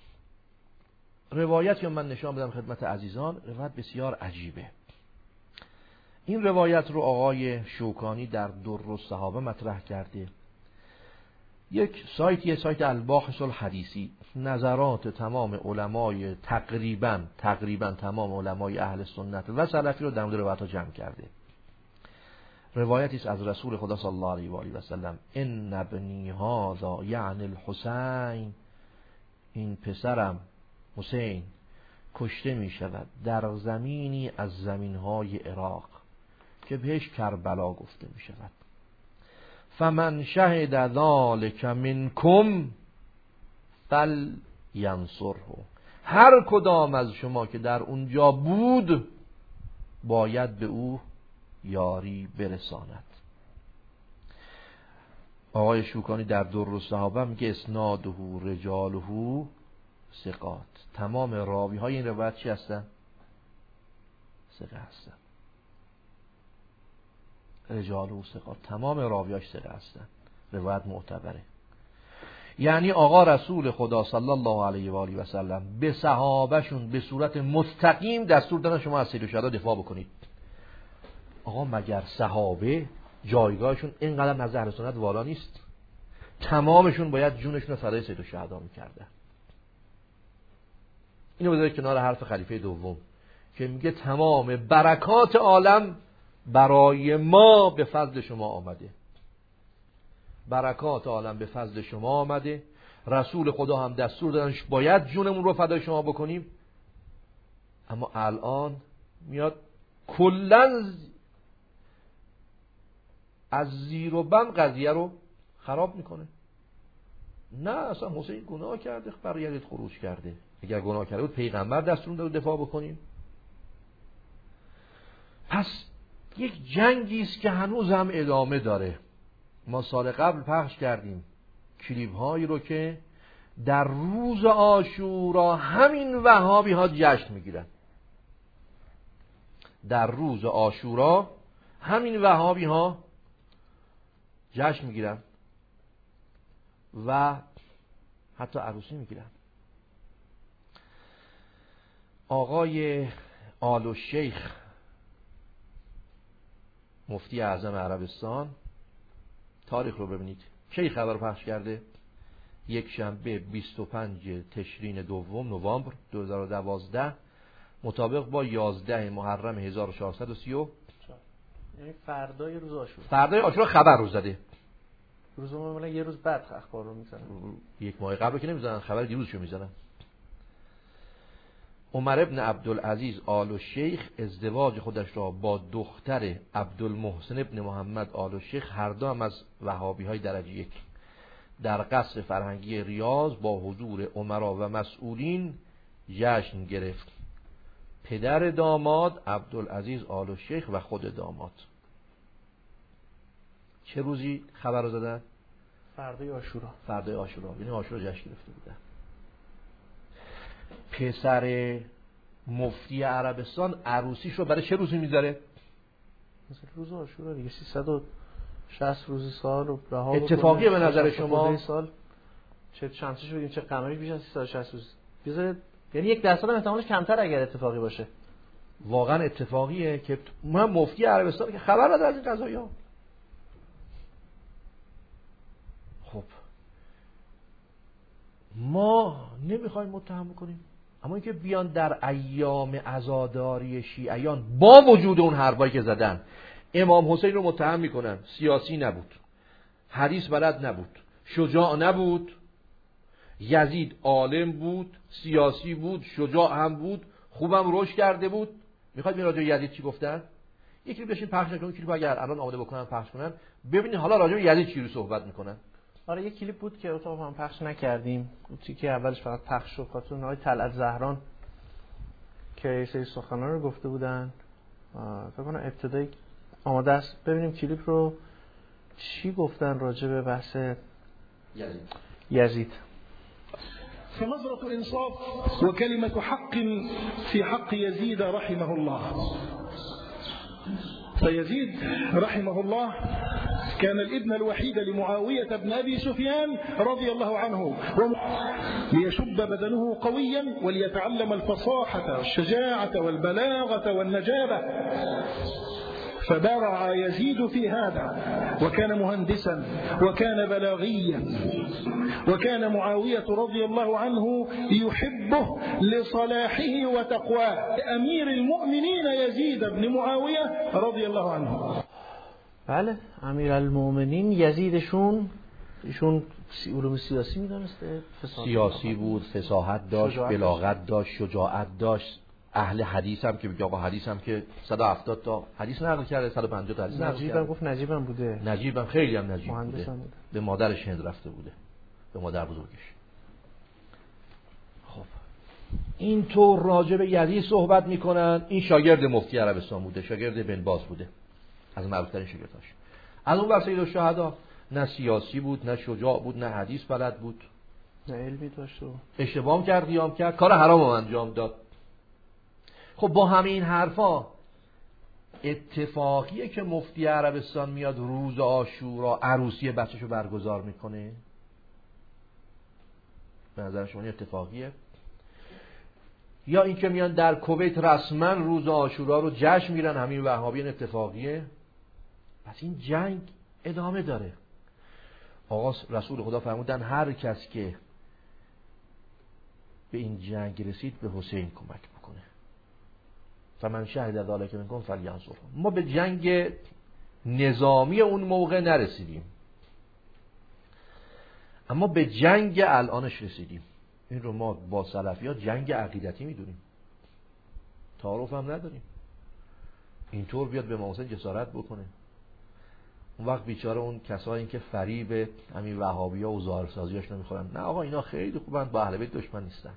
روایتی من نشان بدم خدمت عزیزان، روایت بسیار عجیبه. این روایت رو آقای شوکانی در در الصحابه مطرح کرده. یک سایت الباحث الحدیثی، نظرات تمام علمای تقریبا تمام علمای اهل سنت و سلفی رو در مورد روایت ها جمع کرده. روایتی است از رسول خدا صلی الله علیه و آله و سلم: ان ابنی هذا یعنی الحسین، این پسرم حسین کشته می شود در زمینی از زمینهای عراق که بهش کربلا گفته می شود. فمن شهد ذلک منکم فلینصره، هر کدام از شما که در اونجا بود باید به او یاری برساند. آقای شوکانی در در الصحابه میگه اسناده رجاله ثقات، تمام راوی های این روایت چی هستن؟ ثقه هستن. رجاله ثقات، تمام راویاش ثقه هستن، روایت معتبره. یعنی آقا رسول خدا صلی الله علیه و آله و سلم به صحابهشون به صورت مستقیم دستور دادن شما از سید الشهدا دفاع بکنید. آقا مگر صحابه جایگاهشون اینقدر نزد اهل سنت والا نیست؟ تمامشون باید جونشون رو فدای سید الشهدا میکردن. اینو بذارید کنار حرف خلیفه دوم که میگه تمام برکات عالم برای ما به فضل شما آمده. برکات عالم به فضل شما آمده، رسول خدا هم دستور دادن باید جونمون رو فدای شما بکنیم. اما الان میاد کلاً از زیر و بم قضیه رو خراب میکنه. نه اصلا حسین گناه کرده، برای خروج کرده. اگر گناه کرده بود پیغمبر دستور داد دفاع بکنیم. پس یک جنگی است که هنوز هم ادامه داره. ما سال قبل پخش کردیم کلیپ هایی رو که در روز عاشورا همین وهابی ها جشن میگیرن. در روز عاشورا همین وهابی ها جشن میگیرن و حتی عروسی میگیرن. آقای آل الشیخ مفتی اعظم عربستان، تاریخ رو ببینید کی خبر پخش کرده؟ یک شنبه 25 تشرین دوم نوامبر 2012 مطابق با 11 محرم 1430، یعنی فردای روز عاشورا. فردای عاشورا خبر رو زده. روزا معمولا یه روز بعد اخبار رو میزنن. یک ماه قبل که نمیزنن، خبر دیروزشو میزنن. عمر ابن عبدالعزیز آل الشیخ ازدواج خودش را با دختر عبدالمحسن ابن محمد آل الشیخ، هر دو هم از وهابی‌های درجه یک، در قصر فرهنگی ریاض با حضور امرا و مسئولین جشن گرفت. پدر داماد عبدالعزیز آل الشیخ و خود داماد. چه روزی خبر رو زدن؟ فردای عاشورا. فردای عاشورا، یعنی عاشورا جشن گرفته بودن. پسر مفتی عربستان عروسیش رو برای چه روزی میذاره؟ مثل روز عاشورا دیگه، 360 روز سال رو رها بکنه. اتفاقیه به نظر شما؟ سال چه شانسش بگیم چه قمری بیش از 360 روز بذاره، یعنی یک درصد هم احتمالش کمتر اگر اتفاقی باشه. واقعا اتفاقیه که من مفتی عربستان که خبر نداره از این قضایا. خب ما نمیخوایم متهم کنیم، اما اینکه بیان در ایام عزاداری شیعیان با وجود اون حرفایی که زدن امام حسین رو متهم میکنن، سیاسی نبود، حدیث بلد نبود، شجاع نبود، یزید عالم بود، سیاسی بود، شجاع هم بود، خوبم رشد کرده بود. میخواید راجع به یزید چی گفتن؟ یکی رو بشین پخش نکنن، کلیپ اگر الان آماده بکنن پخش کنن ببینید حالا راجع به یزید چی رو صحبت میکنن. آره یک کلیپ بود که اتاق هم پخش نکردیم، تیکه اولش فقط پخش شد، خاطر آقای طلعت زهران که سری سخنان رو گفته بودن. فکر کنم ابتدایی آماده است، ببینیم کلیپ رو چی گفتن راجع به بحث یزید. فنظرة إنصاف وكلمة حق في حق يزيد رحمه الله. فيزيد رحمه الله كان الابن الوحيد لمعاوية بن أبي سفيان رضي الله عنه، ليشب بدنه قويا وليتعلم الفصاحة والشجاعة والبلاغة والنجابة، فبارع يزيد في هذا، وكان مهندسا وكان بلاغيا، وكان معاوية رضي الله عنه يحبه لصلاحه وتقواه. أمير المؤمنين يزيد بن معاوية رضي الله عنه. بله، امیر المؤمنین یزیدشون، ایشون علوم سیاسی میدونسته، سیاسی بود، فصاحت داشت، بلاغت داشت، شجاعت داشت، اهل حدیث هم که بگه آقا حدیث هم که 170 تا حدیث نقل کرده، 150 تا حدیث نقل کرده. نجیبم گفت، نجیبم بوده، نجیبم خیلی هم نجیب بوده. بوده، به مادرش هند رفته بوده، به مادر بزرگش. خب اینطور راجع به یزید صحبت میکنن. این شاگرد مفتی عربستان بوده، شاگرد بن باز بوده، از معروف‌ترین شاگرداش. از اون ور سید الشهدا نه سیاسی بود، نه شجاع بود، نه حدیث بلد بود، نه علمی داشت و اشتباه کرد، قیام کرد، کار حرام انجام داد. خب با همین حرفا اتفاقیه که مفتی عربستان میاد روز عاشورا عروسی بچه‌شو برگزار میکنه؟ به نظر شما این اتفاقیه؟ یا اینکه میان در کویت رسما روز عاشورا رو جشن میگیرن همین وهابیان؟ اتفاقیه؟ پس این جنگ ادامه داره. آقا رسول خدا فرمودن هر کس که به این جنگ رسید به حسین کمک بکنه. فمن شهد ذلک منکم فلینصره. ما به جنگ نظامی اون موقع نرسیدیم، اما به جنگ الانش رسیدیم. این رو ما با سلفی‌ها جنگ عقیدتی میدونیم، تعارف هم نداریم. اینطور بیاد به محسن جسارت بکنه، اون وقت بیچاره اون کسایی که فریب همین وهابی‌ها و ظاهرسازیاش نمیخورن. نه آقا اینا خیلی خوبن، با اهل بیت دشمن نیستن.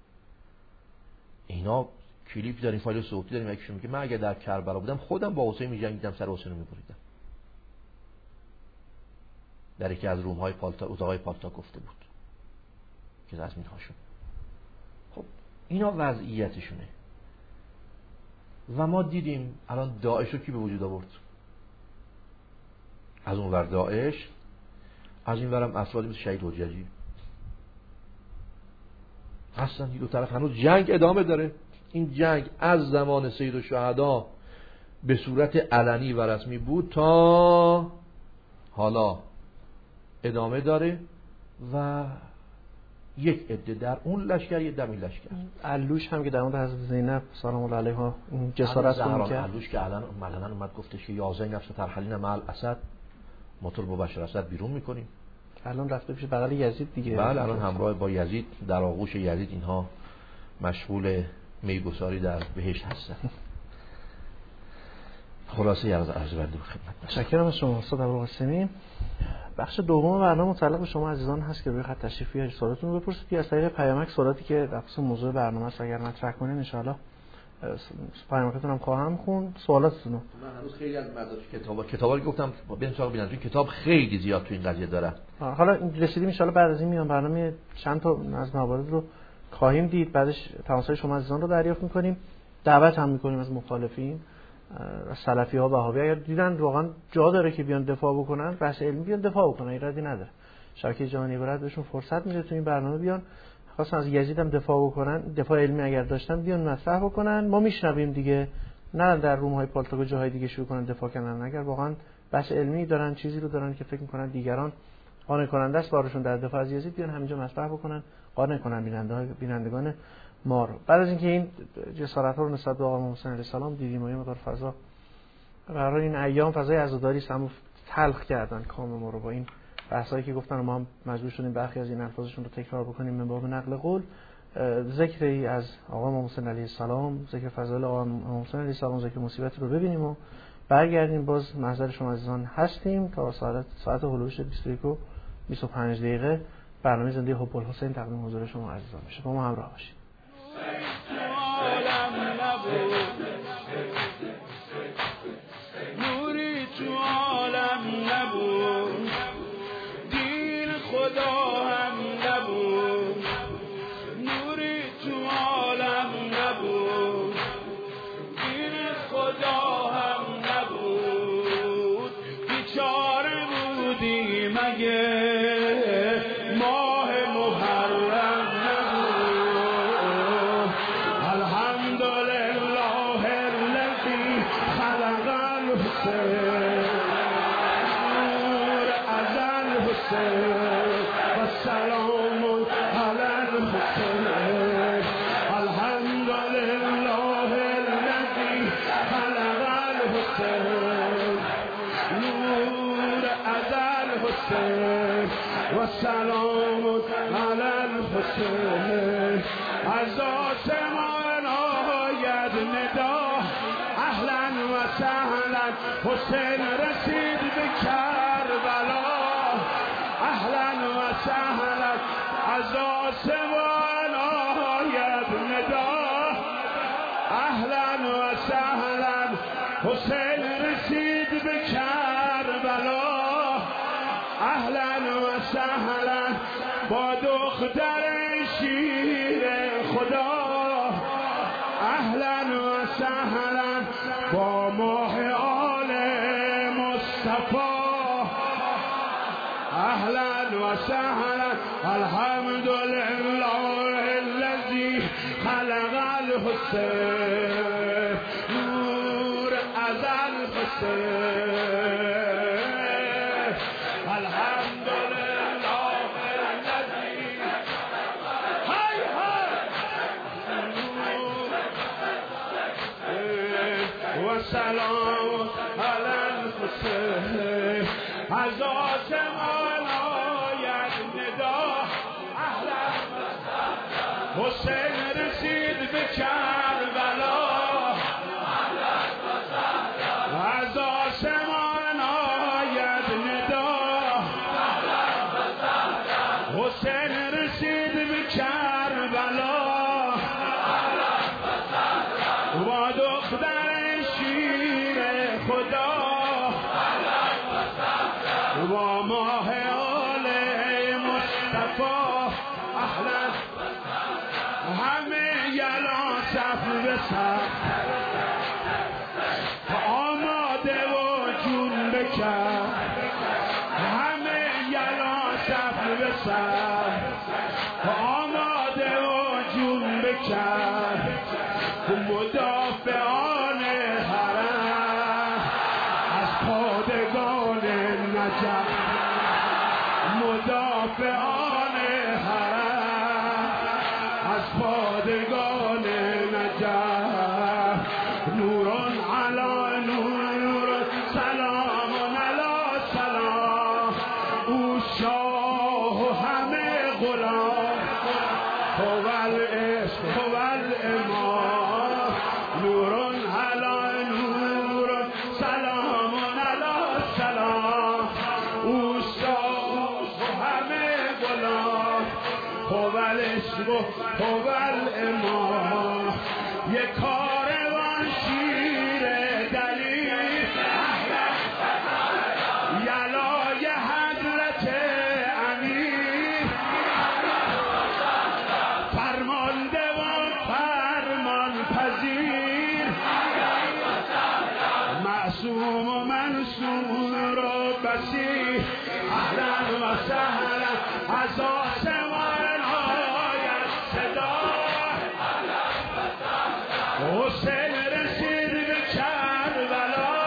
اینا کلیپ داریم، فایل صوتی داریم، یکیشون میگه من اگه در کربلا بودم خودم با حسین میجنگیدم، سر حسین رو میبریدم. در یکی از روم‌های اتاقای پالتا گفته بود که از می‌خواشون. خب اینا وضعیتشونه. و ما دیدیم الان داعش رو کی به وجود آورد؟ از اون ور داعش، از این ورم افرادی مثل شهید حججی هستن. دو طرف هنوز جنگ ادامه داره. این جنگ از زمان سید الشهدا به صورت علنی و رسمی بود تا حالا ادامه داره و یک عده در اون لشکر، یک دمی لشکر. علوش هم که در مورد حضرت زینب سلام الله علیها اون جسارت رو می‌کرد. علوش که الان مثلا اومد گفتش که 11 نفس ترحلین مع الاسد، موتور با بشار اسد بیرون میکنیم. الان رفته پیش بغل یزید دیگه. بله الان همراه با یزید در آغوش یزید اینها مشغول میگساری در بهشت هستن. خلاصه عرض بنده خدمت. متشکرم از شما استاد ابوالقاسمی. بخش دوم برنامه متعلق به شما عزیزان هست که روی خط تشریف بیارید سوالاتون رو بپرسید یا از طریق پیامک سوالاتی که در خصوص موضوع برنامه است اگر مطرح کنین ان شاء الله پیامکتون هم خواهم خوند سوالاتتون رو. من هنوز خیلی از مدارک کتابا گفتم بریم سراغ ببینید این کتاب خیلی زیاد تو این قضیه داره. حالا رسیدیم ان شاء الله بعد از این میان برنامه چند تا از موارد رو خواهیم دید، بعدش تماس‌های شما عزیزان رو دریافت می‌کنیم، دعوت هم می‌کنیم از مخالفین سلفی‌ها وهابی اگر دیدن واقعا جا داره که بیان دفاع بکنن، بحث علمی بیان دفاع بکنن، ایرادی نداره. شبکه جهانی برات بهشون فرصت میده تو این برنامه بیان، خاصا از یزید هم دفاع بکنن، دفاع علمی اگر داشتن بیان مطرح بکنن، ما میشنویم دیگه، نه در روم‌های پالتوک و جاهای دیگه شروع کنن دفاع کردن. اگر واقعا بحث علمی دارن، چیزی رو دارن که فکر می‌کنن دیگران قانع کننده است بارشون در دفاع از یزید، بیان همینجا مطرح بکنن، قانع کنن بینندگان ما رو. بعد از اینکه این جسارت‌ها رو نسبت به آقا امام حسین علیه السلام دیدیم و یه مقدار فضا برای این ایام فضای عزاداری است، اما تلخ کردن کام ما رو با این بحثایی که گفتن و ما هم مجبور شدیم برخی از این الفاظشون رو تکرار بکنیم من باب نقل قول. ذکری از آقا امام حسین علیه السلام، ذکر فضایل آقا امام حسین علیه السلام، ذکر مصیبت رو ببینیم و برگردیم. باز محضر شما عزیزان هستیم تا ساعت هولوش 21:25 دقیقه برنامه زنده حب الحسین تقدیم حضور شما عزیزان میشه. با ما همراه باشید. نوری تو عالم نبود، دین خدا هم نبود، نوری تو عالم نبود، دین خدا هم نبود، بیچاره بودی مگه ماه محرم نبود. الحمدلله الذی خلق الحسین نور از الحسین و سلام علی الحسین. الحمدلله الذی خلق الحسین نور از الحسین و سلام علی الحسین. از آسمان آید ندا اهلا و سهلا حسین رسید به کربلا، اهلا و سهلا. از آسمان آید ندا اهلا و سهلا حسین رسید به کربلا، اهلا و سهلا با دختر شیر خدا، اهلا و سهلا با ماه آل مصطفی، اهلا و سهلا. الحمدلله الذی خلق الحسین نور از الحسین. سلام علی الحسین. از آسمان آید ندا اهلا حسین رسید به کربلا، از آسمان آید ندا حسین رسید به کربلا با دختر خدا با ماه آل مصطفی، اهلا. همه یلا صف به صف آماده و جون بکن، همه یلا صف به صف آماده و جون بکن. مدافعان حرم از پادگان نجف، مدافعان حرم از پادگان نجف. نور علی نور، سلام علی سلام العشق هو الإمام نور على نور سلام علی سلام او شاه همه غلام هو العشق هو الإمام یک کاروان شیر دلیل یلای حضرت امیر فرمانده و فرمان پذیر معصوم و منصور و بصیر اهلا و سهلا از آسمان آید صدا حسین رسید به کربلا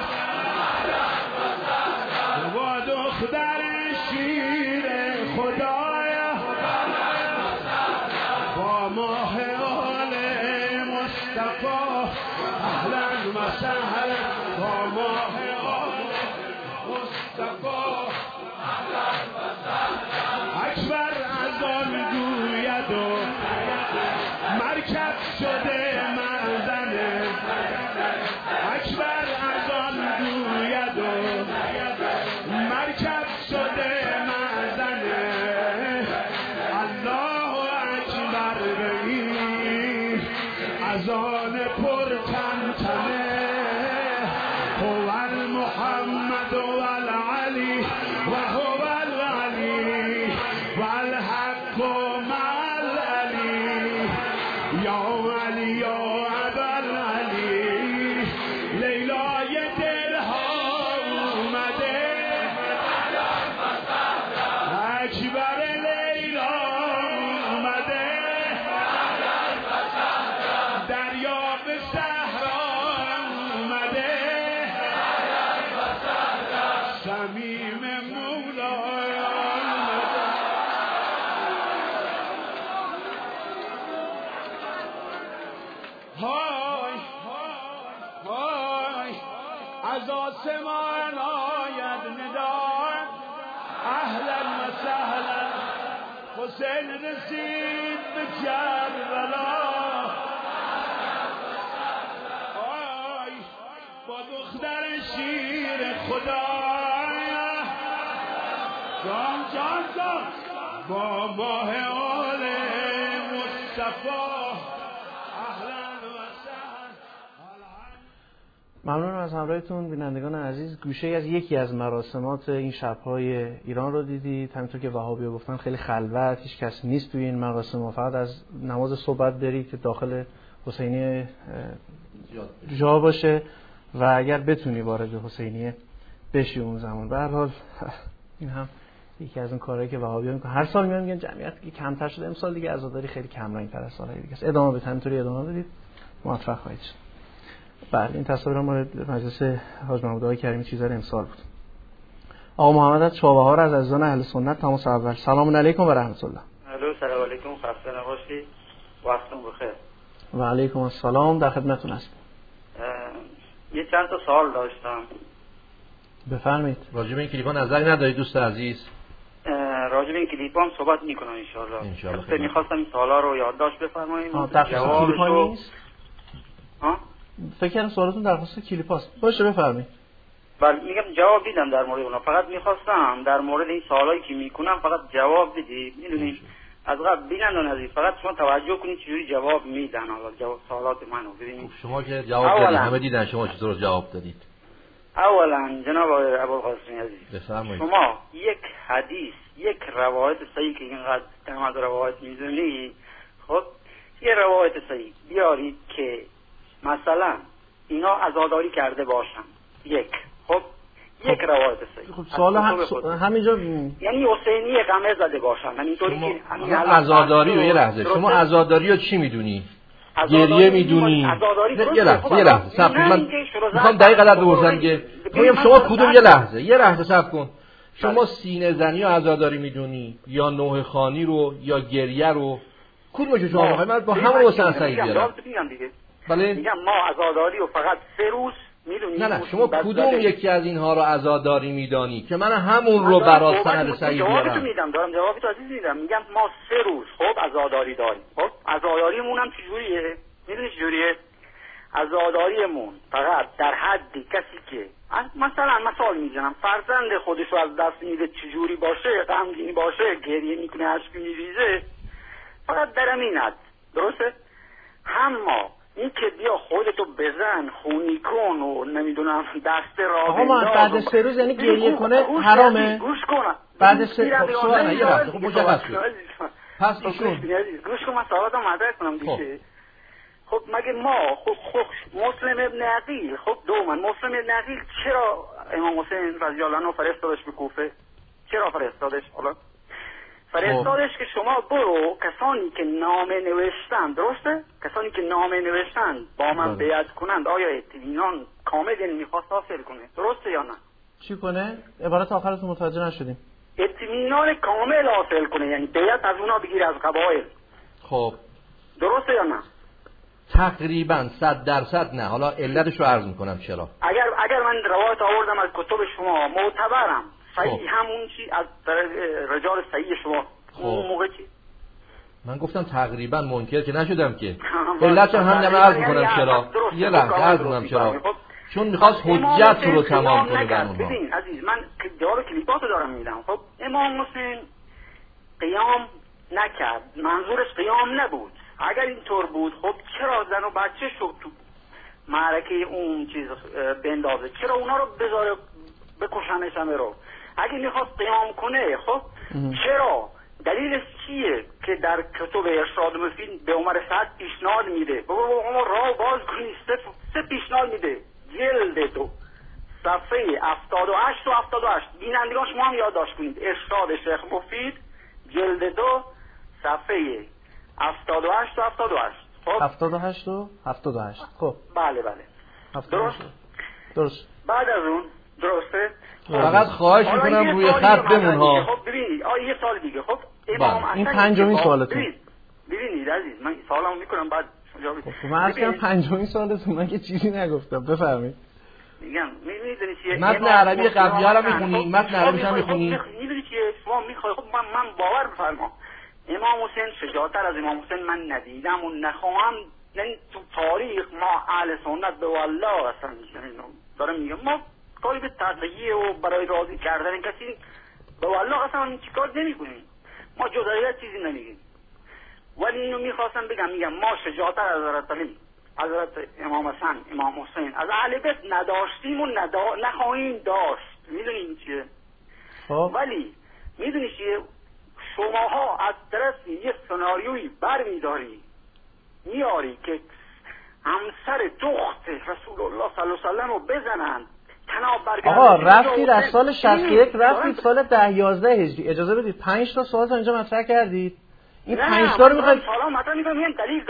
و دختر شیر خدایا با ماه آل مصطفی اهلا و سهلا با ماه آل مصطفی اکبر از آن گوید و مرکب شده مردنه اکبر از آن گوید و مرکب شده مردنه الله اکبر بگیر از آن پر تنتنه هو المحمد و العلی و هو العلی و الحق مع العلی یا علی یا ابوالعلی لیلای دلها اومده اکبر لیلا اومده دریا به صحرا اومده صمیم مولای اومده های های از آسمان آید ندا اهلا و سهلا حسین رسید به کربلا های با دختر شیر خدایا جان جان جان با ماه آل مصطفی ممنونم از همراهیتون بینندگان عزیز. گوشه از یکی از مراسمات این شب‌های ایران رو دیدید. همینطور که وهابی‌ها گفتن خیلی خلوت، هیچ کس نیست توی این مراسم، فقط از نماز صبح دارید که داخل حسینیه جا باشه و اگر بتونی وارد حسینیه بشی اون زمان. به هر حال این هم یکی از اون کارهایی که وهابی‌ها میکنن. هر سال میگن جمعیت کمتر شده، امسال دیگه عزاداری خیلی کم رنگ‌تر از سال‌های دیگه است. ادامه بدید، همینطوری ادامه بدید، موفق خواهید شد. بله این تصاویر مال مجلس حاج محمود آقای کریمی چیزا امسال بود. آقا محمد از چابهار از عزیزان اهل سنت تماس اول. سلام علیکم و رحمت الله. الو سلام علیکم، خسته نباشید، وقتتون بخیر. و علیکم السلام، در خدمتتون هستم. یه چند تا سوال داشتم. بفرمایید. راجع به این کلیپا نظری ندارید دوست عزیز؟ راجع به این کلیپا هم صحبت میکنم ان شاء الله. میخواستم این سوالا رو یادداشت بفرمایید. جوابشو نیست؟ ها؟ فکر کنم سوالتون درخواست کلیپاست. باشه بفرمایید. بله میگم جواب دیدم در مورد اونا، فقط میخواستم در مورد این سوالایی که میکنم فقط جواب بدید. میدونید از قبل بینندگان عزیز فقط شما توجه کنید چجوری جواب میدن. حالا جواب سوالات منو ببینید. شما که جواب دادید همه دیدن شما چطور جواب دادید. اولا جناب ابوالقاسمی عزیز بفرمایید. شما یک حدیث، یک روایت صحیح که اینقدر تمام روایت میدونی، خب یه روایت صحیح بیارید که مثلا اینا عزاداری کرده باشن. خب یک روایت صحیح. خب سوال همینجا یعنی حسینی قمه زده باشن. همینطوری که عزاداری رو یه لحظه شما عزاداری رو چی میدونی؟ گریه میدونی؟ یه لحظه صبر کن، من میخوام دقیق قدر بپرسم که شما کدوم یه لحظه صبر کن. شما سینه زنی رو عزاداری میدونی یا نوح خانی رو یا گریه رو؟ کدومشو شما میخواید؟ من با همون حسین صحیح بیارم. بله میگم ما عزاداری رو فقط 3 روز میدونی؟ نه شما کدوم یکی از اینها رو عزاداری میدانی که من همون رو برات سند صحیح بیارم؟ جوابتو میدم، دارم جوابتو عزیز میدم. میگم ما 3 روز خب عزاداری داریم. خب عزاداریمون هم چجوریه؟ میدونی چجوریه؟ عزاداریمون فقط در حدی کسی که مثلا مثال میزنم فرزند خودش رو از دست میده چجوری باشه، غمگین باشه، گریه میکنه، اشک میریزه، فقط در این حد. درسته؟ اما این که بیا خودتو بزن خونی کن و نمیدونم دست را آقا ما بعد 3 روز یعنی گریه کنه حرامه؟ گوش کن بعد 3 خب مجوز شد. پس ایشون گوش کن من سوالاتم مطرح کنم دیگه. خب مگه ما خب مسلم ابن عقیل، خب دوما مسلم ابن عقیل چرا امام حسین رضی الله عنه فرستادش به کوفه؟ چرا فرستادش؟ حالا فرستادش که شما برو کسانی که نامه نوشتن، درسته؟ کسانی که نامه نوشتن با من بیعت کنند آیا اطمینان کامل میخواست حاصل کنه، درسته یا نه؟ چی کنه؟ عبارت آخرتون متوجه نشدیم. اطمینان کامل حاصل کنه، یعنی بیعت از اونا بگیره، از قبایل. خب درسته یا نه؟ تقریبا 100% نه. حالا علتش رو عرض میکنم چرا. اگر من روایت آوردم از کتب شما معتبرم، صحیح همون چی از رجال صحیح شما اون موقع چی؟ من گفتم تقریبا منکر که نشدم که. علتش هم عرض میکنم چرا. یه لحظه عرض میکنم چرا. چون میخواست حجت رو تمام کنه بر اونها. ببین عزیز من جواب کلیپاتو دارم میدم. خب امام حسین قیام نکرد، منظورش قیام نبود. اگر اینطور بود خب چرا زن و بچه شد تو معرکه اون چیز بندازه؟ چرا اونا رو بذاره بکشنش همه رو؟ اگه میخواست قیام کنه خب چرا؟ دلیلش چیه که در کتب ارشاد مفید به عمر سعد پیشنهاد میده بابا عمر راه باز کنی؟ 3 پیشنهاد میده. جلد 2 صفحه 78 و 78 بینندگان شما هم یادداشت کنید. ارشاد شیخ مفید جلد 2 صفحه 78 و 78. خب 78 و 78. خب بله درست. بعد از اون درسته. فقط خواهش میکنم روی خط بمون ها. خب ببینید یه سال دیگه. خب امام این پنجمین سوالتون. ببینید عزیز من سوالمو میکنم بعد جواب میدم. خب من اصلا پنجمین سوالتون من که چیزی نگفتم. بفرمایید. میگم میدونی چیه؟ متن عربی قبلیه رو میخونی؟ متن عربیش هم میخونی؟ میدونی چیه؟ شما میخوای خب من باور بفرما امام حسین شجاعتر از امام حسین من ندیدم و نخواهم. یعنی تو تاریخ ما اهل سنت به والله اصلا دارم میگم ما کاری به تقیه و برای راضی کردن کسی به والله اصلا چیکار نمیکنیم. ما جدایت چیزی نمیگیم. ولی اینو میخواستم میگم ما شجاعتر از حضرت علی، حضرت امام حسن، امام حسین از اهل بیت نداشتیم و نخواهیم داشت. میدونین چیه؟ ولی میدونی چیه؟ شماها از طرف یه سناریویی میاری که همسر دخت رسول الله صلی الله علیه و سلم رو بزنن. آقا رفتید از سال 61 رفتید سال 10-11 هجری. اجازه بدید 5 تا سوال تا اینجا مطرح کردید. این 5 تا رو میخواید سوال مطرح میگم یه دلیل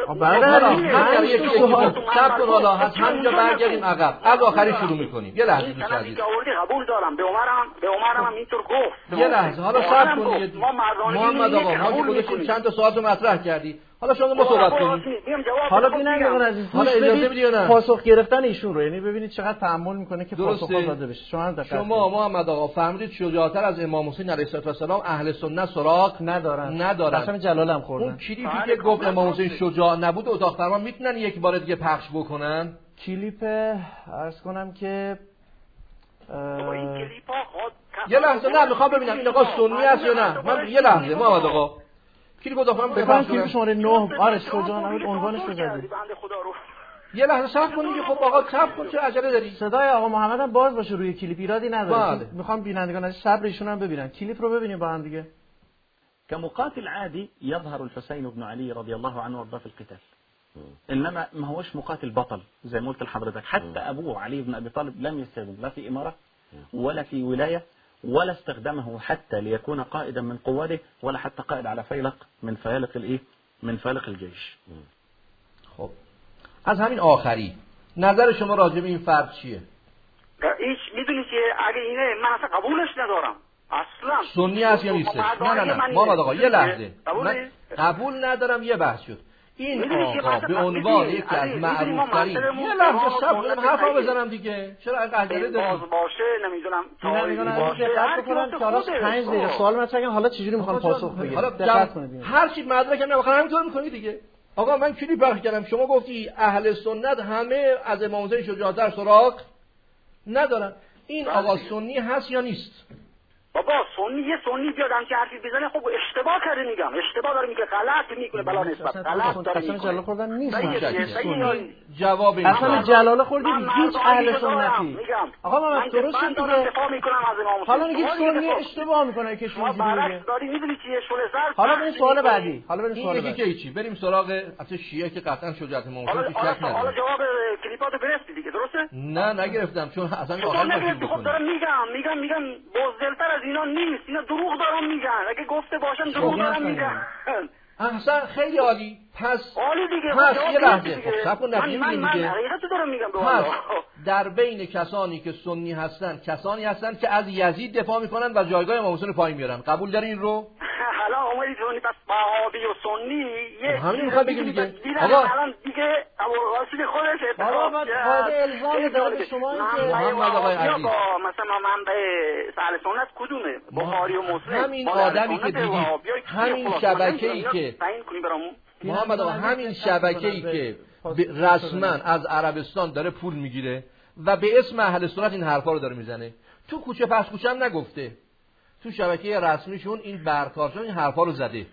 صبر کن حالا از همینجا برگردیم عقب از آخری شروع میکنیم. یه لحظه دوست عزیز قبول دارم. به عمرم اینطور گفت. یه لحظه حالا صبر کنید. محمد آقا ما که خودتون چند تا سوال رو مطرح کردی. حالا شما ما صحبت کنیم. حالا ببینید آقا عزیز حالا اجازه بدید یا نه پاسخ گرفتن ایشون رو، یعنی ببینید چقدر تحمل میکنه که پاسخ داده بشه. شما محمد آقا فهمیدید شجاعتر از امام حسین علیه السلام اهل سنت سراغ ندارن. قسم جلالم خوردن. اون کلیپی که گفت امام حسین شجاع نبود اتاق فرمان میتونن یک بار دیگه پخش بکنن؟ کلیپ عرض کنم که یه لحظه نه میخوام ببینم این آقا سنی است یا نه. من یه لحظه محمد آقا کلیپ اتاق فرمان بفرمایید. کلیپ شماره 9 آره شجاع نبود عنوانش رو زدید. یه لحظه صبر کنید. خب آقا صبر کن چه عجله داری؟ صدای آقا محمد هم باز باشه روی کلیپ ایرادی نداره. میخوام بینندگان از صبر ایشون هم ببینن. کلیپ رو ببینیم با هم دیگه. كمقاتل عادي يظهر الحسين بن علي رضي الله عنه وارضاه في القتال، انما ما هوش مقاتل بطل زي ما قلت لحضرتك. حتى ابوه علي بن ابي طالب لم يستخدم لا في اماره ولا في ولايه ولا استخدمه حتى ليكون قائدا من قواده ولا حتى قائد على فيلق من فيالق من فيالق الجيش. خب از همین آخری نظر شما راجع به این فرد چیه؟ هیچ میدونی که اگه اینه من اصلا قبولش ندارم. اصلا سنی هست یا نیست؟ نه محمد آقا یه لحظه من قبول ندارم. یه بحث شد این آقا به عنوان یکی از معروف‌ترین یه لحظه صبر کنم حرفا بزنم دیگه، چرا اینقدر عجله دارید؟ باشه نمیدونم دقت کنم که حالا 5 دقیقه سوال مطرح کردم، حالا چجوری میخوام پاسخ بدم؟ حالا دقت کنید هر چی مدرکم نمیخوام همینطور میکنید دیگه. آقا من کلیپ پخش کردم، شما گفتی اهل سنت همه از امام حسین شجاع‌تر سراغ ندارن. این آقا سنی هست یا نیست؟ بابا یه سنی بیادم که حرفی بزنه خب اشتباه کرده، میگم اشتباه داره میگه، غلط میکنه، بلا نسبت غلط داره میکنه. جلاله خوردن نیست. جواب این اصلا جلاله خوردی هیچ اهل سنتی. آقا من درست دیگه دفاع میکنم از امام حسین. حالا میگی سنی اشتباه میکنه که شما برعکس داری میدونی چیه شله زرد. حالا بریم سوال بعدی. که چی؟ بریم سراغ اصلا شیعه که قطعا شجاعت امام حسین شک نداره. حالا جواب کلیپاتو گرفتی دیگه، درسته؟ نه نگرفتم، چون اصلا آخر خب دارم میگم بزدلتر از اینا نیست، اینا دروغ دارن میگن، اگه گفته باشن دروغ دارن میگن. احسن، خیلی عالی. پس عالی دیگه. پس یه لحظه خب صبر کن نتیجه من حقیقتو دارم میگم به پس در بین کسانی که سنی هستن کسانی هستن که از یزید دفاع میکنن و جایگاه امام حسین پایین میارن، قبول داری این رو؟ حالا اومدید سنی پس وهابی و سنی یه همین میخوام بگم دیگه. آقا الان دیگه ابوالقاسم خودش اتفاق قاعده الزام داره به شما اینکه محمد آقای عزیز مثلا من به اهل سنت کدومه؟ بخاری و مسلم. همین آدمی که دیدی، همین شبکه‌ای که محمد آقا، همین شبکه‌ای که رسما از عربستان داره پول میگیره و به اسم اهل سنت این حرفا رو داره میزنه، تو کوچه پس کوچه هم نگفته، تو شبکه رسمیشون این برکارشون این حرفا رو زده.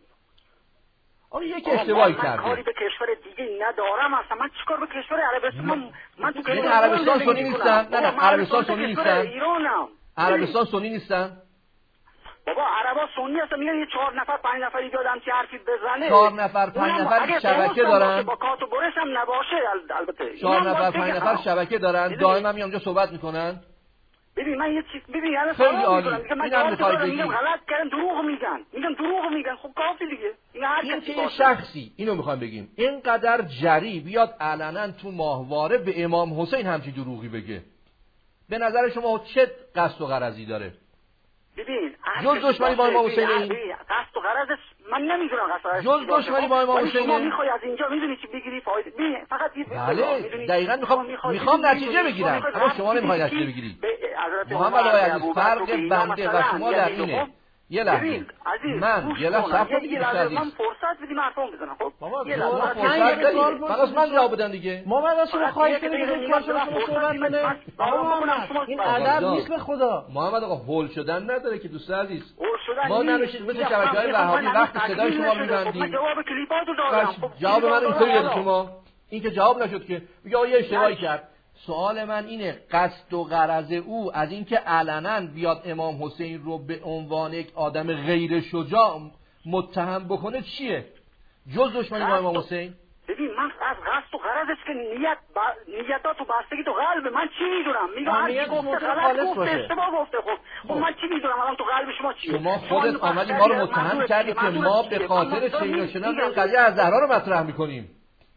آره یک اشتباهی کرده. کاری به کشور دیگه ندارم اصلا، من چیکار به کشور عربستان؟ من تو کشور عربستان سنی نیستن. نه عربستان سنی نیستن. ایرانم. عربستان سنی نیستن. بابا عربا سنی هستن، میگن یه 4 نفر 5 نفری بیادم که حرفی بزنه. 4 نفر 5 نفر شبکه دارن. با کات و برش هم نباشه البته. 4 نفر 5 نفر شبکه دارن، دائما میام اونجا صحبت میکنن. ببین من یه چیز الان خیلی عالی. من میگم غلط کردن، دروغ میگن خب کافی دیگه. این که یه شخصی اینو میخوام بگیم اینقدر جری بیاد علنا تو ماهواره به امام حسین همچی دروغی بگه، به نظر شما چه قصد و غرضی داره؟ ببین جز دشمنی با امام حسین، قصد و غرضش من نمیدونم قصد جز دشمنی با امام حسین. شما میخوای از اینجا میدونی چی بگیری فایده؟ فقط یه بله دقیقاً میخوام نتیجه بگیرم، اما شما نمیخوای نتیجه بگیری. محمد آقای عزیز فرق بنده و شما در اینه. یه لحظه من یه لحظه صبر کنید عزیز، من فرصت بدیم حرفمو بزنم. خب یه لحظه فرصت بدید، فقط من جواب بدم دیگه. محمد از شما خواهش کنید که شما صحبت کنه. این ادب نیست به خدا. محمد آقا هول شدن نداره که دوست عزیز. ما نمیشید مثل شبکه‌های وهابی وقت صدای شما می‌بندیم. جواب کلیپاتو دادم. جواب من اینطوری دادی شما. این که جواب نشد که میگه یه اشتباهی کرد. سوال من اینه قصد و غرض او از اینکه علنا بیاد امام حسین رو به عنوان یک آدم غیر شجاع متهم بکنه چیه؟ جز دشمنی با امام حسین؟ ببین من از قصد و غرضش که نیتات و بستگی تو قلب من چی میدونم؟ میگم هر کی گفته غلط گفته اشتباه گفته. خب من چی میدونم الان تو قلب شما چیه؟ شما خودت آمدی ما رو متهم کردی که ما به خاطر چنین و چنان این قضیه از زهرا رو مطرح میکنیم.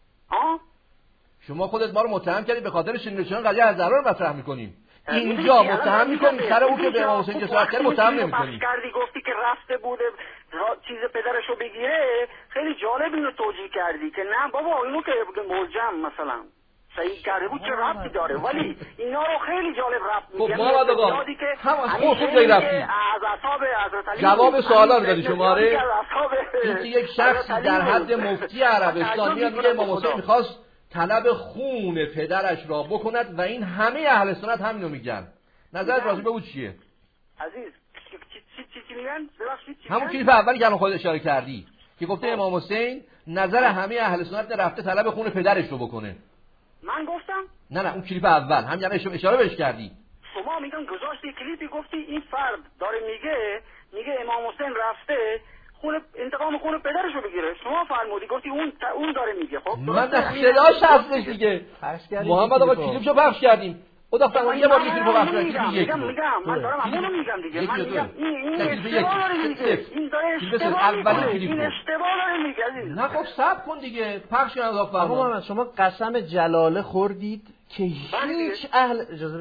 شما خودت ما رو متهم کردی به خاطر شنیدن قضیه از زهرا رو مطرح میکنیم. اینجا متهم میکنیم سر او که به امام حسین جسارت کرد متهم نمیکنیم. کردی گفتی که رفته بوده چیز پدرشو بگیره، خیلی جالب اینو توجیه کردی که نه بابا اینو که ملجم مثلا صحیح کرده بود چه ربطی داره، ولی اینا رو خیلی جالب ربط میگن. خب محمد آقا خوب جایی رفتی از اصحاب حضرت علی جواب سوالا رو دادی شماره. این یک شخصی در حد مفتی عربستان میاد میگه امام حسین میخواست طلب خون پدرش را بکند و این همه اهل سنت همینو میگن. نظرت راجع به او چیه؟ عزیز چی میگن؟ همون کلیپ اولی که الان خودت اشاره کردی که گفته امام حسین نظر همه اهل سنت رفته طلب خون پدرش رو بکنه. من گفتم؟ نه اون کلیپ اول همین اشاره بهش کردی. شما میگن گذاشتی کلیپی گفتی این فرد داره میگه امام حسین رفته انتقام خون پدرش رو بگیره. شما فرمودی گفتی اون داره میگه. خب من صداش هستش دیگه. محمد آقا کلیپشو پخش کردیم. او دفتر یه بار کلیپو پخش کردیم. من دارم همونو میگم دیگه. من میگم این اشتباه داره میگه. این داره اشتباه میگه. این اشتباه داره میگه. نه خب صبر کن دیگه. پخش کردم محمد شما قسم جلاله خوردید که هیچ اهل اجازه بدید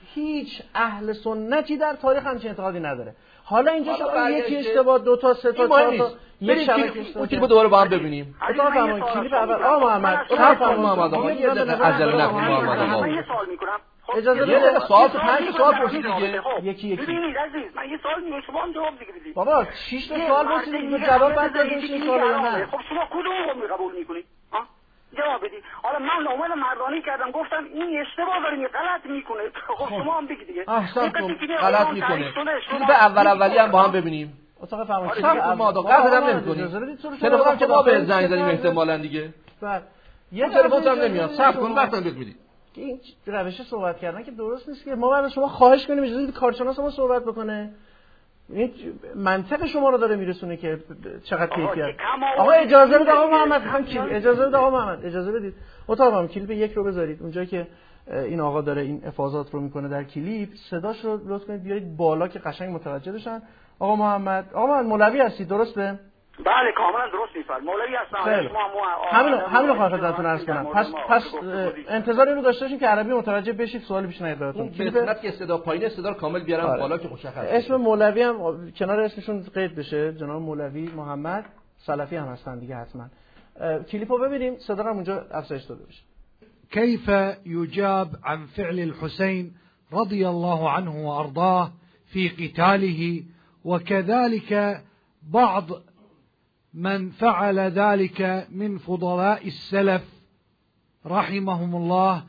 هیچ اهل سنتی در تاریخ همچین اعتقادی نداره. حالا اینجا شما یکی برگشته. اشتباه، دو تا، سه تا، چهار تا، یک شبکه اون کلیپو دوباره با هم ببینیم. اتاق فرمان کلیپ اول. آقا محمد، محمد آقا یه دقیقه عجله نکن محمد آقا. من یه سوال میکنم. اجازه یه دقیقه سوال تو 5 سوال پرسید دیگه. یکی ببینید عزیز، من یه سوال میگم شما هم جواب دیگه بدید. بابا 6 تا سوال پرسیدید به جواب بعد بدید این سوال نه. خب شما کدوم رو قبول میکنید؟ ها؟ جواب بدید. حالا من اومدم مردانی کردم گفتم این اشتباه داره، غلط میکنه. خب شما هم بگید دیگه. احسنتون غلط میکنه. کلیپ اولی هم با هم ببینیم. اتاق فرمان کلیپ ما دا قطعا نمیکنیم. تلفنم که ما به زنگ زدیم احتمالاً دیگه. بعد یه تلفن هم نمیاد. صبر کن وقتم بهت میدید. این روش صحبت کردن که درست نیست که ما بعد شما خواهش کنیم اجازه بدید کارشناس ما صحبت بکنه. این منطق شما رو داره میرسونه که چقدر کیفیت. آقا اجازه بدید آقا محمد، هم اجازه بدید آقا محمد، اجازه بدید. اتاقم کلیپ یک رو بذارید اونجا که این آقا داره این افاضات رو میکنه در کلیپ، صداش رو لطف کنید بیارید بالا که قشنگ متوجه بشن. آقا محمد مولوی هستی درسته؟ بله کاملا درست میفرمایید. مولوی هستم. همین رو خدمتتون عرض کنم. پس انتظار اینو داشته باشیم که عربی متوجه بشید، سوال پیش نیاد براتون. به قسمت که صدا پایین صدا رو کامل بیارم بالا که مشخص اسم مولوی هم کنار اسمشون قید بشه، جناب مولوی محمد، سلفی هم هستن دیگه حتما. کلیپو ببینیم، صدا هم اونجا افزایش داده بشه. كيف يجاب عن فعل الحسين رضي الله عنه وأرضاه في قتاله وكذلك بعض من فعل ذلك من فضلاء السلف رحمهم الله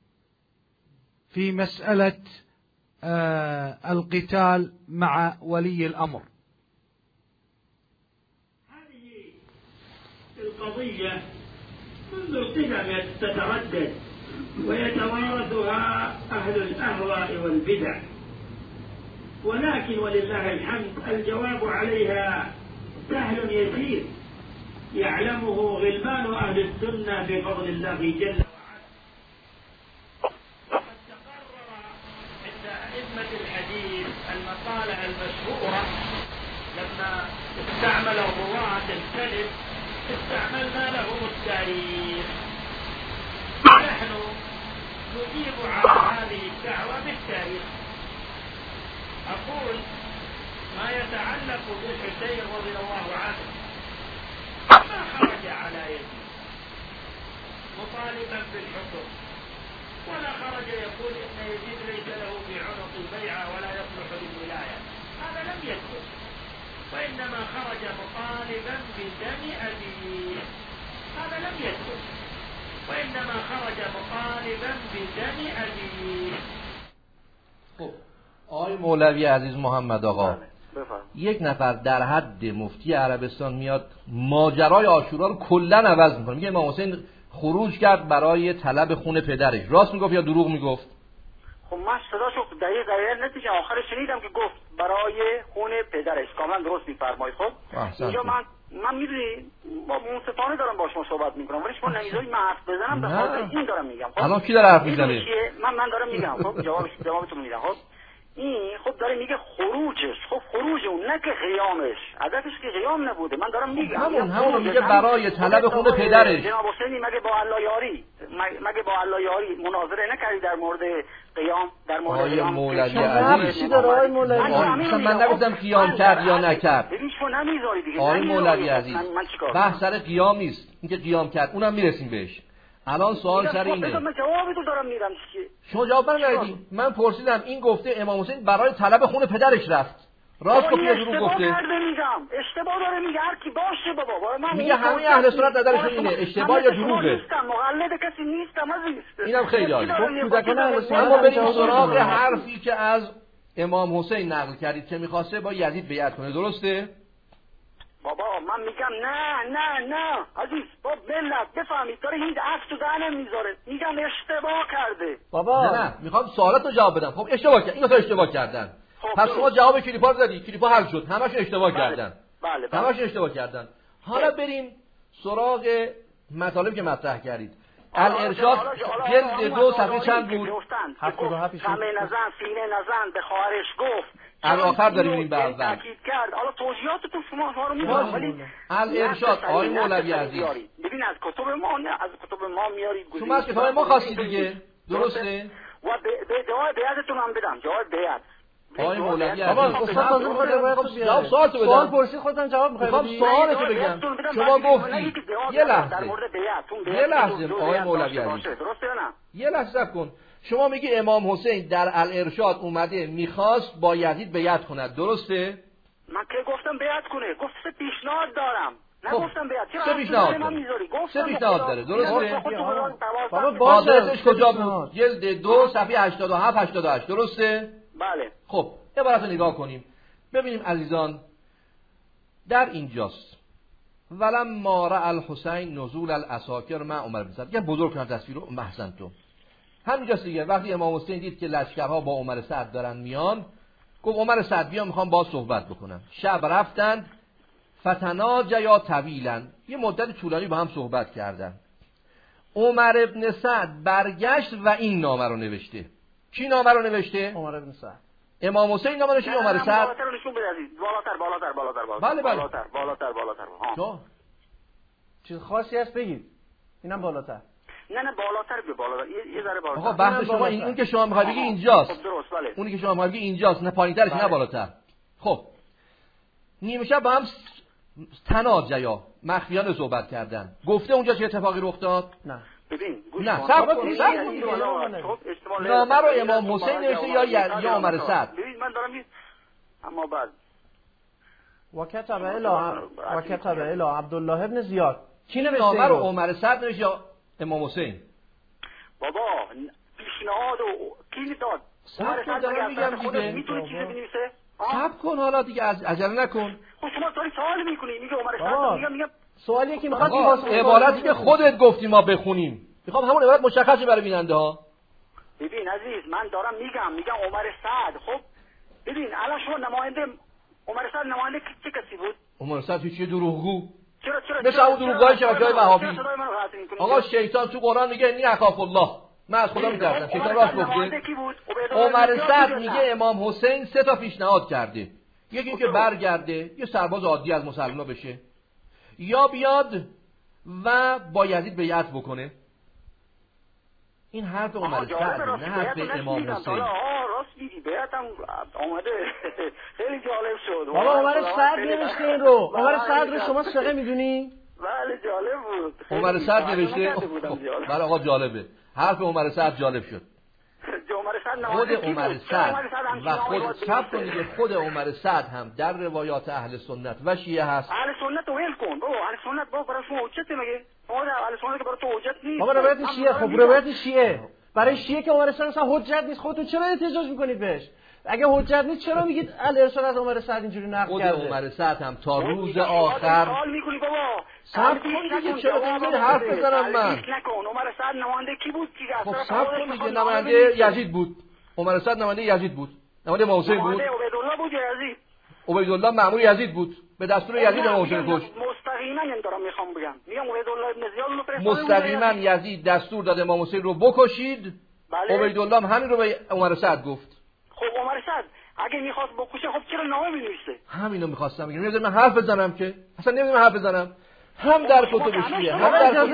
في مسألة القتال مع ولي الأمر. هذه القضية منذ قدمت تتردد ويتوارثها أهل الأهواء والبدع، ولكن ولله الحمد الجواب عليها سهل يسير يعلمه غلمان أهل السنة بفضل الله جل وعلا. وقد تقرر عند أئمة الحديث المقالة المشهورة لما استعمل الرواة الكذب استعملنا لهم التاريخ، ونحن نجيب على هذه الدعوة بالتاريخ. أقول ما يتعلق بالحسين رضي الله عنه ما خرج على يده مطالبا بالحكم، ولا خرج يقول إن يزيد ليس له في عنق البيعة ولا يصلح للولاية، هذا لم يكن، وإنما خرج مطالبا بدم أبيه، هذا لم يكن، وإنما خرج مطالبا بدم أبيه. آقای مولوی عزیز محمد آقا، یک نفر در حد مفتی عربستان میاد ماجرای عاشورا رو کلا عوض میکنه، میگه امام حسین خروج کرد برای طلب خون پدرش. راست میگفت یا دروغ میگفت؟ خب من صداشو دقیق نتیجه آخر شنیدم که گفت برای خون پدرش. کاملا درست میفرمایید. خب اینجا من میدونی با منصفانه دارم با شما صحبت میکنم، ولی شما نمیذارید من حرف بزنم، به خاطر این دارم میگم. خب الان کی داره حرف میزنه؟ من دارم میگم. خب جوابتون میدم. خب این خب داره میگه خروجش، خب خروج اون نه که قیامش، هدفش که قیام نبوده. من دارم میگم همون میگه برای طلب خون پدرش. جناب حسینی مگه با الله یاری مناظره نکردی در مورد قیام، در مورد قیام؟ مولوی عزیز من نگفتم قیام کرد یا نکرد. ببین شما نمیذاری دیگه. آقای مولوی عزیز بحث سر قیام نیست، اینکه قیام کرد اونم میرسیم بهش. الان سوال سر اینه. من جوابتو دارم میدم. شما جواب ندادی. من پرسیدم این گفته امام حسین برای طلب خون پدرش رفت. راست گفته یا دروغ گفته؟ اشتباه داره میگه. هر کی باشه بابا. من میگه همه اهل سنت نظرشون اینه. اشتباه یا دروغه؟ مقلد کسی نیستم عزیز. اینم خیلی عالی. اما بریم سراغ حرفی که از امام حسین نقل کردید که می‌خواسته با یزید بیعت کنه، درسته؟ بابا من میگم نه عزیز، با ملت بفهمید داره هیچ عکس تو دهنم میذاره. میگم اشتباه کرده. بابا نه میخوام سوالاتو جواب بدم. خب اشتباه کرد، اینا تو اشتباه کردن. پس شما جواب کلیپا رو دادی، کلیپا حل شد، همشون اشتباه کردن. بله. همشون اشتباه کردن. حالا بریم سراغ مطالبی که مطرح کردید. الارشاد جلد 2 صفحه چند بود؟ 77. همه نزن، سینه نزن، به خواهرش گفت. الاخر داریم این به اول تاکید کرد. حالا توضیحاتتون شما رو میذارم، ولی الارشاد آقای مولوی عزیز ببین از کتب ما، از کتب ما میارید. شما از کتاب ما خواستید دیگه، درسته؟ و به جواب بیعتتون هم بدم، جواب بیعت. آقای مولوی بابا استاد تازه میخواد روایت رو بیاره. سوالتو بدم. سوال پرسید خودتون جواب میخواید بدید. سوالتو بگم. شما گفتی یه لحظه آقای مولوی عزیز، درسته نه؟ یه لحظه کن. شما میگی امام حسین در الارشاد اومده میخواست با یزید بیعت کند، درسته؟ من که گفتم بیعت کنه، گفت پیشنهاد دارم. نگفتم بیعت. چرا پیشنهاد داره؟ چه پیشنهاد داره؟ درسته؟ بابا باشه. آدرسش کجا بود؟ جلد 2 صفحه 87 88 درسته؟ بله. خب عبارت رو نگاه کنیم ببینیم عزیزان. در اینجاست ولم ما رأى الحسین نزول العساکر مع عمر بن سعد. یه بزرگ کنم تصویر رو محسن تو. همینجاست دیگه. وقتی امام حسین دید که لشکرها با عمر سعد دارن میان، گفت عمر سعد بیا میخوام با صحبت بکنم. شب رفتند فتناجیا طویلا، یه مدت طولانی با هم صحبت کردن. عمر ابن سعد برگشت و این نامه رو نوشته. کی نامه رو نوشته؟ عمر ابن سعد. امام حسین نامه نوشته عمر سعد. بالاتر نشون بده عزیز. بالاتر. بله بله. بالاتر. ها. چیز خاصی هست بگید. اینم بالاتر. نه بالاتر به بالاتر. یه ذره بالاتر. آقا بحث شما اون که شما میخواید بگی اینجاست. خب درست بله. اونی که شما میخواید بگی اینجاست، نه پایینترش نه بالاتر. خب نیمه شب با هم تناجیا مخفیانه صحبت کردن. گفته اونجا چه اتفاقی رخ داد؟ نه. ببین نه صبر کن. نامه رو امام حسین نوشته یا عمر سعد؟ ببین من دارم اما بعد و کتب الی عبدالله ابن زیاد. کی نوشته نامه رو عمر سعد نوشته یا امام حسین؟ بابا پیشنهاد کی داد؟ عمر سعد میگم دیگه. میتونه چیزی بنویسه؟ صبر کن حالا دیگه عجله نکن. خب شما داری سوال میکنی میگه عمر سعد میگم سوالی که میخواد عبارتی که خودت گفتی ما بخونیم. میخوام همون عبارت مشخص برای بیننده ها. ببین عزیز من دارم میگم عمر سعد. خب ببین الان شما نماینده عمر سعد نماینده چه کسی بود؟ عمر سعد هیچ دروغگو. چرا مثل اون دروغگوهای شبکه‌های وهابی. آقا شیطان تو قرآن میگه انی اخاف الله. من از خدا میترسم. شیطان راست گفته. عمر سعد میگه امام حسین 3 تا پیشنهاد کرده. یکی اینکه برگرده یه سرباز عادی از مسلمان‌ها بشه، یا بیاد و با یزید بیعت بکنه. این حرف عمر سعد نه حرف امام حسین. راست میگی بیعتم اومده. خیلی جالب شد. بابا عمر سعد نوشته این رو. عمر سعد رو شما چقدر میدونی؟ بله جالب بود. عمر سعد نوشته. بله آقا جالبه. حرف عمر سعد جالب شد. خود عمر سعد و خود عمر سعد هم در روایات اهل سنت و شیعه هست. اهل سنت ول کن بابا. اهل سنت بابا برای شما حجت مگه؟ اهل سنت که برای تو حجت نیست. بابا روایت شیعه. خب روایت شیعه برای شیعه که عمر سعد اصلا حجت نیست. خودتون چرا احتجاج میکنید بهش؟ اگه حجت نیست چرا میگید الارشاد از عمر سعد اینجوری نقل کرده؟ خود عمر سعد هم تا روز آخر سوال میکنی بابا. صبر کن دیگه. چرا نمی‌ذاری حرف بزنم من؟ نکن. عمر سعد نماینده کی بود دیگه؟ خب صبر کن دیگه. نماینده یزید بود. عمر سعد نماینده یزید بود. نماینده امام حسین بود. عبیدالله بود یا یزید؟ عبیدالله مأمور یزید بود. به دستور یزید امام حسین کشت. مستقیما این دارم میخوام بگم. میگم عبیدالله ابن زیاد رو فرستاد. مستقیما یزید دستور داد امام حسین رو بکشید. عبیدالله همین رو به عمر سعد گفت. خب عمر سعد اگه میخواست بکشه خب چرا نامه می‌نویسه؟ همینو می‌خواستم بگم. نمی‌ذارم من حرف بزنم که. اصلا نمی‌ذارم حرف بزنم. هم در کتب شیعه هم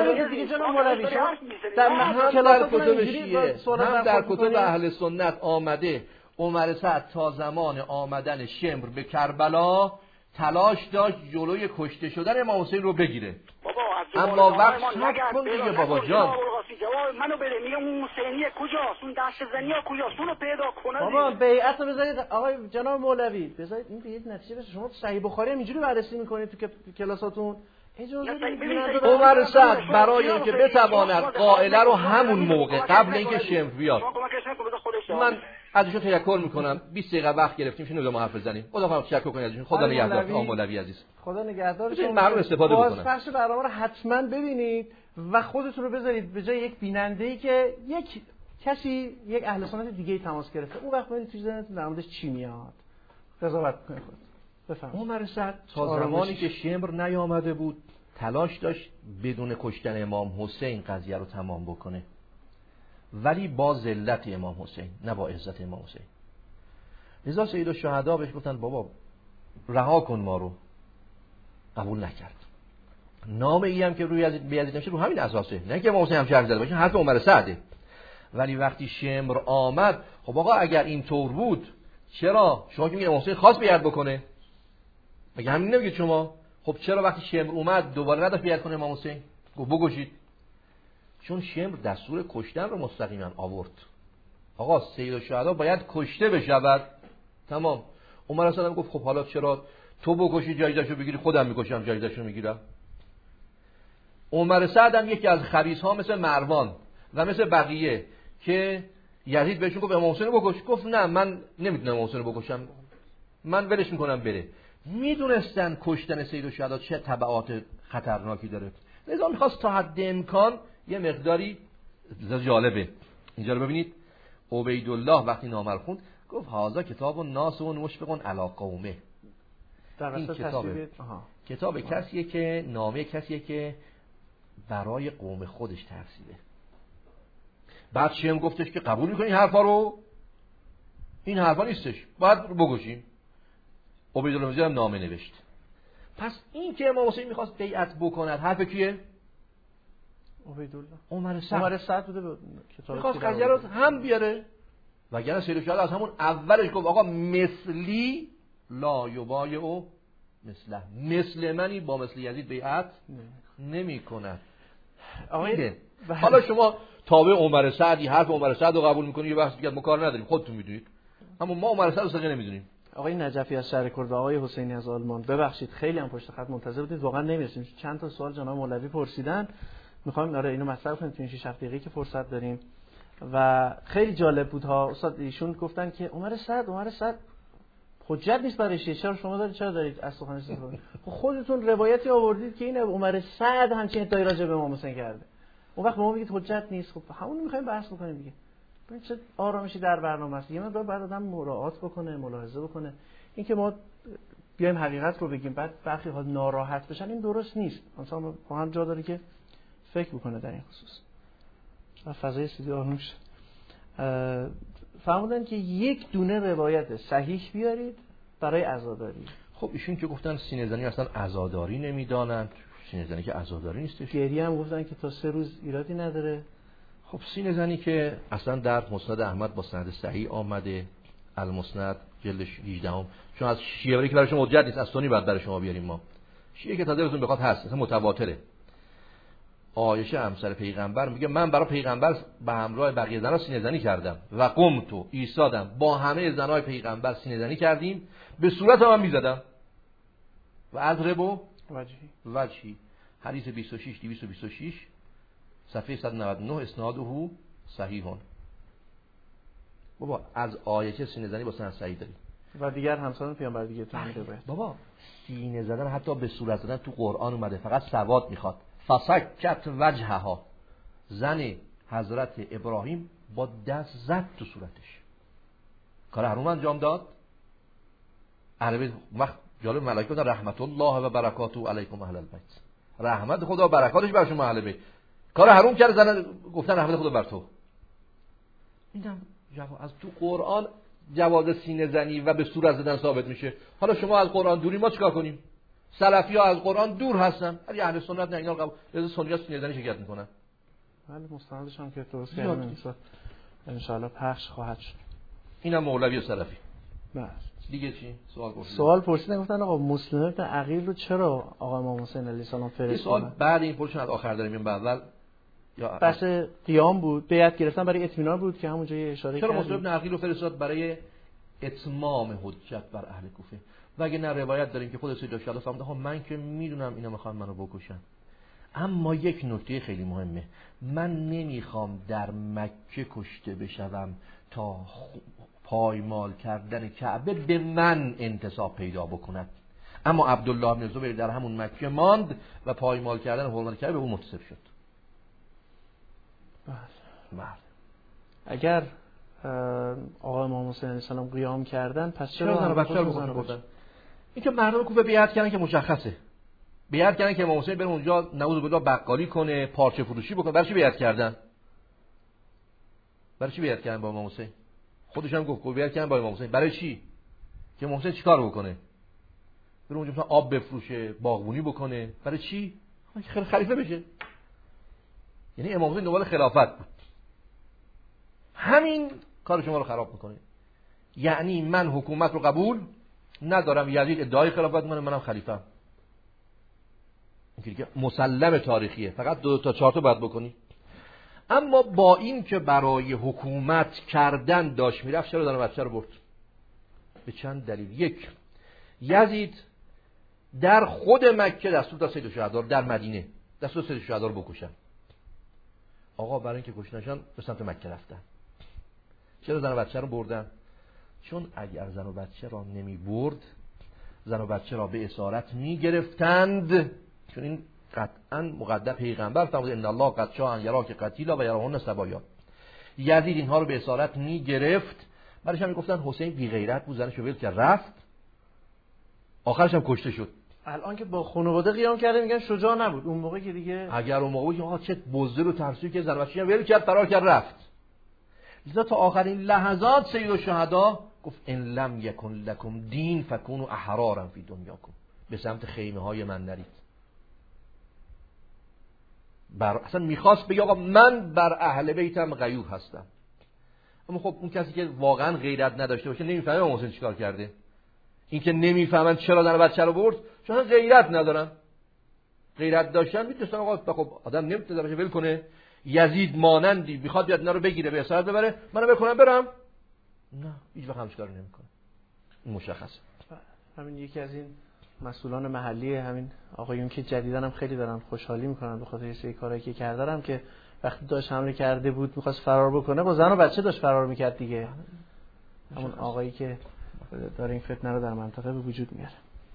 در کتب اهل سنت آمده عمر سعد تا زمان آمدن شمر به کربلا تلاش داشت جلوی کشته شدن امام حسین رو بگیره. اما وقت صبر کن دیگه بابا جان. منو بده میگم اون حسینیه کجاست؟ اون دشت زنیه کجاست؟ اونو پیدا کنه. بابا بیعت رو بذارید آقای جناب مولوی بذارید این به یه نتیجه برسه. شما صحیح بخاری هم اینجوری بررسی میکنید تو کلاساتون. عمر سعد برای اینکه بتواند قائله رو همون موقع قبل اینکه شمر بیاد، من ازشون تشکر میکنم. 20 دقیقه وقت گرفتیم شنو ما حرف بزنیم. خدا خواهد تشکر کنید ازشون. خدا نگهدار. مولوی عزیز خدا نگهدارش. این معلوم استفاده بکنید. بازپخش برنامه رو حتما ببینید و خودتون رو بذارید به جای یک بیننده‌ای که یک کسی یک اهل سنت دیگه تماس گرفته. اون وقت ببینید تو ذهنتون در موردش چی میاد. قضاوت کنید. بفرمایید. عمر سعد تا زمانی که شمر نیامده بود تلاش داشت بدون کشتن امام حسین قضیه رو تمام بکنه، ولی با ذلت امام حسین نه با عزت امام حسین. لذا سید الشهدا بهش گفتن بابا رها کن ما رو. قبول نکرد. نام ای هم که روی یزید نمیشه رو همین اساسه، نه که امام حسین هم شرط زده باشه، حرف عمر سعده. ولی وقتی شمر آمد، خب آقا اگر این طور بود چرا شما که میگید امام حسین خواست بیعت بکنه؟ مگه همین نمیگید شما؟ خب چرا وقتی شمر اومد دوباره نداشت بیعت کنه امام حسین؟ گفت بکشید. چون شمر دستور کشتن رو مستقیما آورد. آقا سید الشهدا باید کشته بشود. تمام. عمر اصلا گفت خب حالا چرا تو بکشی جایزشو بگیری، خودم میکشم جایزشو میگیرم. عمر سعد هم یکی از خبیث‌ها مثل مروان و مثل بقیه که یزید بهشون گفت امام حسین رو بکش، گفت نه من نمیتونم امام حسین رو بکشم، من ولش میکنم بره. میدونستن کشتن سید الشهدا چه تبعات خطرناکی داره، لذا میخواست تا حد امکان یه مقداری جالبه. اینجا رو ببینید، عبیدالله وقتی نامه رو خوند گفت هذا کتاب الناس و مشفق علی قومه. این کتاب کسیه که نامه کسیه که برای قوم خودش ترسیده. بعد شیم گفتش که قبول میکنی این حرفا رو؟ این حرفا نیستش، باید بگوشیم. عبیدالله مزید هم نامه نوشت. پس این که امام حسین میخواست بیعت بکند حرف کیه؟ عبیدالله. عمر سعد بوده به کتاب میخواست قضیه رو هم بیاره. وگرنه سید الشهدا از همون اولش گفت آقا مثلی لا یبایع مثله، مثل منی با مثل یزید بیعت نمی کند. حالا شما تابع عمر سعدی، حرف عمر سعد رو قبول میکنی، یه بحث دیگه ما کار نداریم، خودتون میدونید. اما ما عمر سعد رو سقه نمیدونیم. آقای نجفی از شهر کرد و آقای حسینی از آلمان، ببخشید خیلی هم پشت خط منتظر بودید، واقعا نمیرسیم. چند تا سوال جناب مولوی پرسیدن، میخوایم اینو مطرح کنیم تو این 6 دقیقه‌ای که فرصت داریم و خیلی جالب بود ها. استاد ایشون گفتن که عمر سعد حجت نیست برای شیعه، چرا شما دارید چرا دارید از سخن استفاده؟ خودتون روایتی آوردید که این عمر سعد همچین ادعایی راجع به امام حسین کرده، اون وقت به ما میگید حجت نیست. خب همون میخوایم بحث بکنیم دیگه. ببین چه آرامشی در برنامه است. یه مقدار بعد آدم مراعات بکنه، ملاحظه بکنه. این که ما بیایم حقیقت رو بگیم بعد برخی ها ناراحت بشن، این درست نیست. مثلا با هم جا داره که فکر بکنه در این خصوص. و فضای سیدی آروم شد. فرمودن که یک دونه روایت صحیح بیارید برای عزاداری. خب ایشون که گفتن سینه زنی اصلا عزاداری نمیدانند، سینه زنی که عزاداری نیستش. گریه هم گفتن که تا 3 روز ایرادی نداره. خب سینه زنی که اصلا در مسند احمد با سند صحیح آمده، المسند جلد 18ام. چون از شیعه که برای شما حجت نیست، از سنی بعد برای شما بیاریم ما. شیعه که تازه بهتون بخواد هست، اصلا متواتره. عایشه همسر پیغمبر میگه من برای پیغمبر به همراه بقیه زنها سینه زنی کردم و قمت ایستادم با همه زنهای پیغمبر سینه زنی کردیم، به صورت هم میزدم و اضرب وجهی. حدیث 26226 صفحه 199 اسناده صحیحون. بابا از عایشه سینه زنی با سند صحیح داریم و دیگر همسران پیامبر دیگه تو میگه بابا سینه زدن حتی به صورت زدن تو قرآن اومده، فقط سواد میخواد. فسکت وجهها، زن حضرت ابراهیم با دست زد تو صورتش، کار حرام انجام داد. عربی وقت جالب ملائکه گفتن رحمت الله و برکاته علیکم اهل البیت، رحمت خدا و برکاتش بر شما اهل بیت. کار حرام کرد، زن گفتن رحمت خدا بر تو. اینم از تو قرآن جواز سینه زنی و به صورت زدن ثابت میشه. حالا شما از قرآن دوری، ما چیکار کنیم؟ سلفی ها از قرآن دور هستن، ولی اهل سنت نه، اینا قبول. لذا سنی ها سینه زنی شرکت میکنن. بله مستندش هم که درست کردن ان شاء الله پخش خواهد شد. اینم مولوی و سلفی. بله دیگه چی؟ سوال پرسیدن گفتن آقا مسلم ابن عقیل رو چرا آقا امام حسین علیه السلام فرستادن؟ سوال بعد این پرسیدن از آخر داریم، این اول یا بحث قیام بود، بیعت گرفتن برای اطمینان بود که همونجا یه اشاره کردیم. چرا مسلم ابن عقیل رو فرستاد؟ برای اتمام حجت بر اهل کوفه. و اگه نه روایت داریم که خود سید الشهدا فرموده ها من که میدونم اینا میخوان منو بکشن، اما یک نکته خیلی مهمه، من نمیخوام در مکه کشته بشوم تا پایمال کردن کعبه به من انتساب پیدا بکند. اما عبدالله بن زبیر در همون مکه ماند و پایمال کردن حرمت کعبه به اون منتسب شد. بله. اگر آقا امام حسین علیه السلام قیام کردن پس چرا زن و بچه رو بردن؟ این که مردم کوفه بیعت کردن که مشخصه، بیعت کردن که امام حسین بره اونجا نعوذ بالله بقالی کنه، پارچه فروشی بکنه. برای چی بیعت کردن؟ برای چی بیعت کردن با امام حسین؟ خودش هم گفت بیعت کردن با امام حسین. برای چی؟ که امام حسین چیکار بکنه؟ بره اونجا مثلا آب بفروشه، باغبونی بکنه. برای چی؟ خلیفه بشه. یعنی امام حسین دنبال خلافت بود. همین کار شما رو خراب میکنه. یعنی من حکومت رو قبول ندارم، یزید ادعای خلافت کنه، منم خلیفه. این که مسلم تاریخیه، فقط 2 تا 4 تا باید بکنی. اما با این که برای حکومت کردن داشت میرفت، چرا زن و بچه رو برد؟ به چند دلیل. یک، یزید در خود مکه دستور داد سید الشهدا، در مدینه دستور سید الشهدا رو بکشن. آقا برای اینکه کشتنشان به سمت مکه رفتن. چرا زن و بچه رو بردن؟ چون اگر زن و بچه را نمی برد، زن و بچه را به اسارت می گرفتند، چون این قطعا مقدم پیغمبر فرمود ان الله قد شاء ان یراک قتیلا و یراهن سبایا. یزید اینها رو به اسارت می گرفت، بعدش هم میگفتن حسین بی غیرت بود، زنشو ول کرد رفت، آخرش هم کشته شد. الان که با خانواده قیام کرده میگن شجاع نبود. اون موقع که دیگه اگر اون موقع آقا چه بزدل و ترسویی که زن و بچه‌ش ول کرد، فرار کرد رفت. لذا تا آخرین لحظات سید الشهدا گفت ان لم یکن لکم دین فکونوا احرارا فی دنیاکم. به سمت خیمه های من نرید. اصلا میخواست بگه آقا من بر اهل بیتم غیور هستم. اما خب اون کسی که واقعا غیرت نداشته باشه نمیفهمه امام حسین چیکار کرده. این که نمیفهمن چرا زن و بچه رو برد، چون غیرت ندارن. غیرت داشتن میتونستن آقا خب آدم نمیتونه بشه ول کنه. یزید مانندی میخواد بیاد اینا رو بگیره به اسارت ببره، منو بکنم برم؟ نه، هیچ وقت همش کارو نمیکنه. این مشخصه. همین یکی از این مسئولان محلی، همین آقایون که جدیدن هم خیلی دارن خوشحالی میکنن به خاطر یه سری کارهایی که کردن، که وقتی داشت حمله کرده بود میخواست فرار بکنه، با زن و بچه داشت فرار میکرد دیگه. همون آقایی که داره این فتنه رو در منطقه به وجود میاره.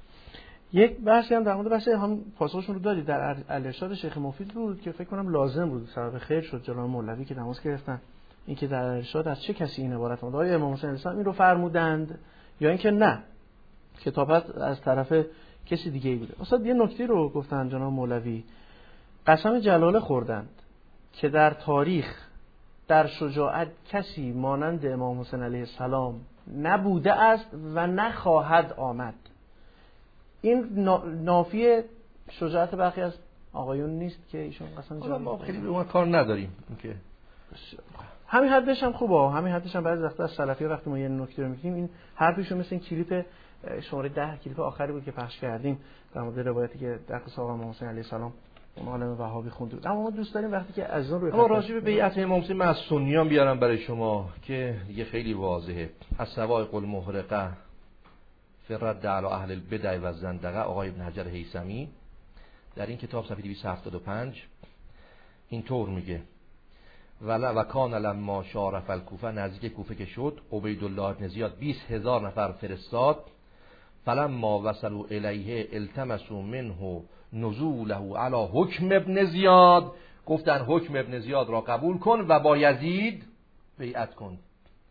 یک بحثی هم در مورد بحث هم پاسخشون رو دادید در الارشاد شیخ مفید بود که فکر کنم لازم بود، سبب خیر شد جناب مولوی که تماس گرفتن اینکه در الارشاد از چه کسی این عبارت بود. آقای امام حسین علیه این رو فرمودند یا اینکه نه کتابت از طرف کسی دیگه ای بوده. استاد یه نکته رو گفتن جناب مولوی، قسم جلاله خوردند که در تاریخ در شجاعت کسی مانند امام حسین علیه السلام نبوده است و نخواهد آمد. این نافی شجاعت برخی از آقایون نیست که ایشون قسم جلاله. ما خیلی به اون کار نداریم. اینکه همین حدش هم خوبه، همین حدش هم بعضی وقتا از سلفی‌ها وقتی ما یه نکته رو میگیم این حرفشون مثل این کلیپ شماره 10 کلیپ آخری بود که پخش کردیم در مورد روایتی که در قصه آقا امام حسین علیه السلام اون عالم وهابی خوند بود. اما ما دوست داریم وقتی که از اون روی اما راجع به بیعت امام حسین من از سنیان بیارم برای شما که دیگه خیلی واضحه. از سوائق المحرقه فی الرد علی اهل البدع و الزندقه آقای ابن حجر هیثمی در این کتاب صفحه 275 اینطور میگه و کان لما شارف الکوفه، نزدیک کوفه که شد، عبیدالله بن زیاد 20,000 نفر فرستاد. فلما وصلوا الیه التمسوا منه نزوله علی حکم ابن زیاد، گفتن حکم ابن زیاد را قبول کن و با یزید بیعت کن.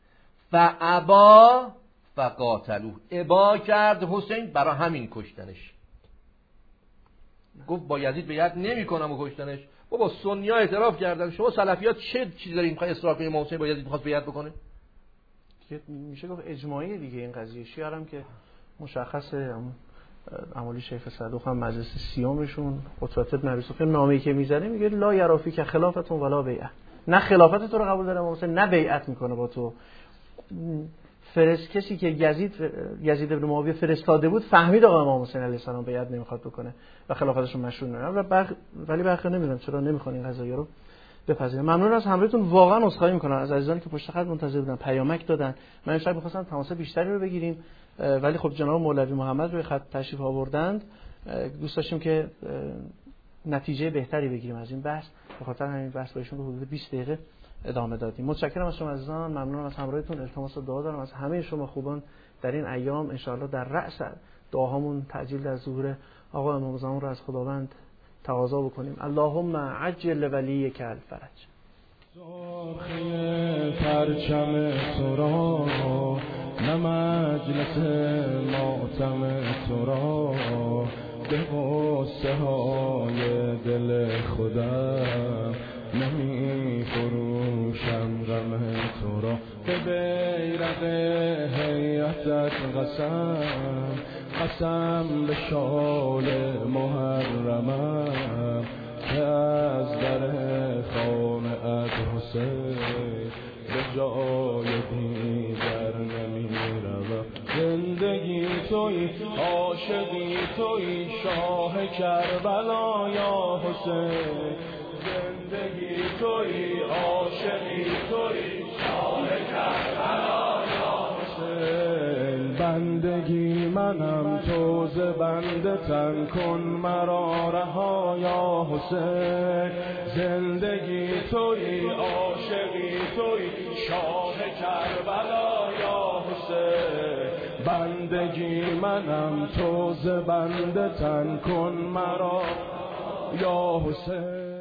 فابا فقاتلوه، ابا کرد حسین، برای همین کشتنش. گفت با یزید بیعت نمی‌کنم و کشتنش. بابا سنی‌ها اعتراف کردن، شما سلفی‌ها چه چیزی دارین می‌خواید اصرار کنید امام حسین با یزید می‌خواد بیعت بکنه؟ میشه گفت اجماعی دیگه این قضیه. شیعه هم که مشخصه، امولی شیخ صدوق هم مجلس سیومشون خطبه ابن ابی سفیان نامه‌ای که میزنه میگه لا یرافی که خلافتون ولا بیعت، نه خلافت تو رو قبول داره امام حسین نه بیعت میکنه با تو. کسی که یزید ابن معاویه فرستاده بود فهمید آقا امام حسین علیه السلام بیعت نمیخواد بکنه و خلافتش رو مشروع نداره، ولی برخی نمیدونم چرا نمیخوان این قضایا رو بپذیرن. ممنون از همراهتون، واقعا عذرخواهی میکنم از عزیزانی که پشت خط منتظر بودن، پیامک دادن. من امشب می‌خواستم تماس بیشتری رو بگیریم ولی خب جناب مولوی محمد روی خط تشریف آوردند، دوست داشتیم که نتیجه بهتری بگیریم از این بحث، به خاطر همین بحث با ایشون حدود 20 دقیقه ادامه دادیم. متشکرم از شما عزیزان، ممنون از همراهیتون. التماس دعا دارم از همه شما خوبان در این ایام، ان شاءالله در رأس دعاهامون تعجیل در ظهور آقا امام زمان رو از خداوند تقاضا بکنیم. اللهم عجل ولیک الفرج. سرخی پرچم تو را نه مجلس ماتم تو را، به غصه های دل خودم نمی فروشم غم تو را. به بیرق هیئتت قسم به شال محرمم که از در خانه ات حسین به جای دیگر نمیروم. زندگی توی، عاشقی توی، شاه کربلا یا حسین. زندگی توی، عاشقی توی، شاه کربلا یا حسین. بندگی منم تو ز بنده تن کن مرا رها یا حسین. زندگی توی، عاشقی توی، شاه کربلا یا حسین. بندگی منم تو ز بنده تن کن مرا یا حسین.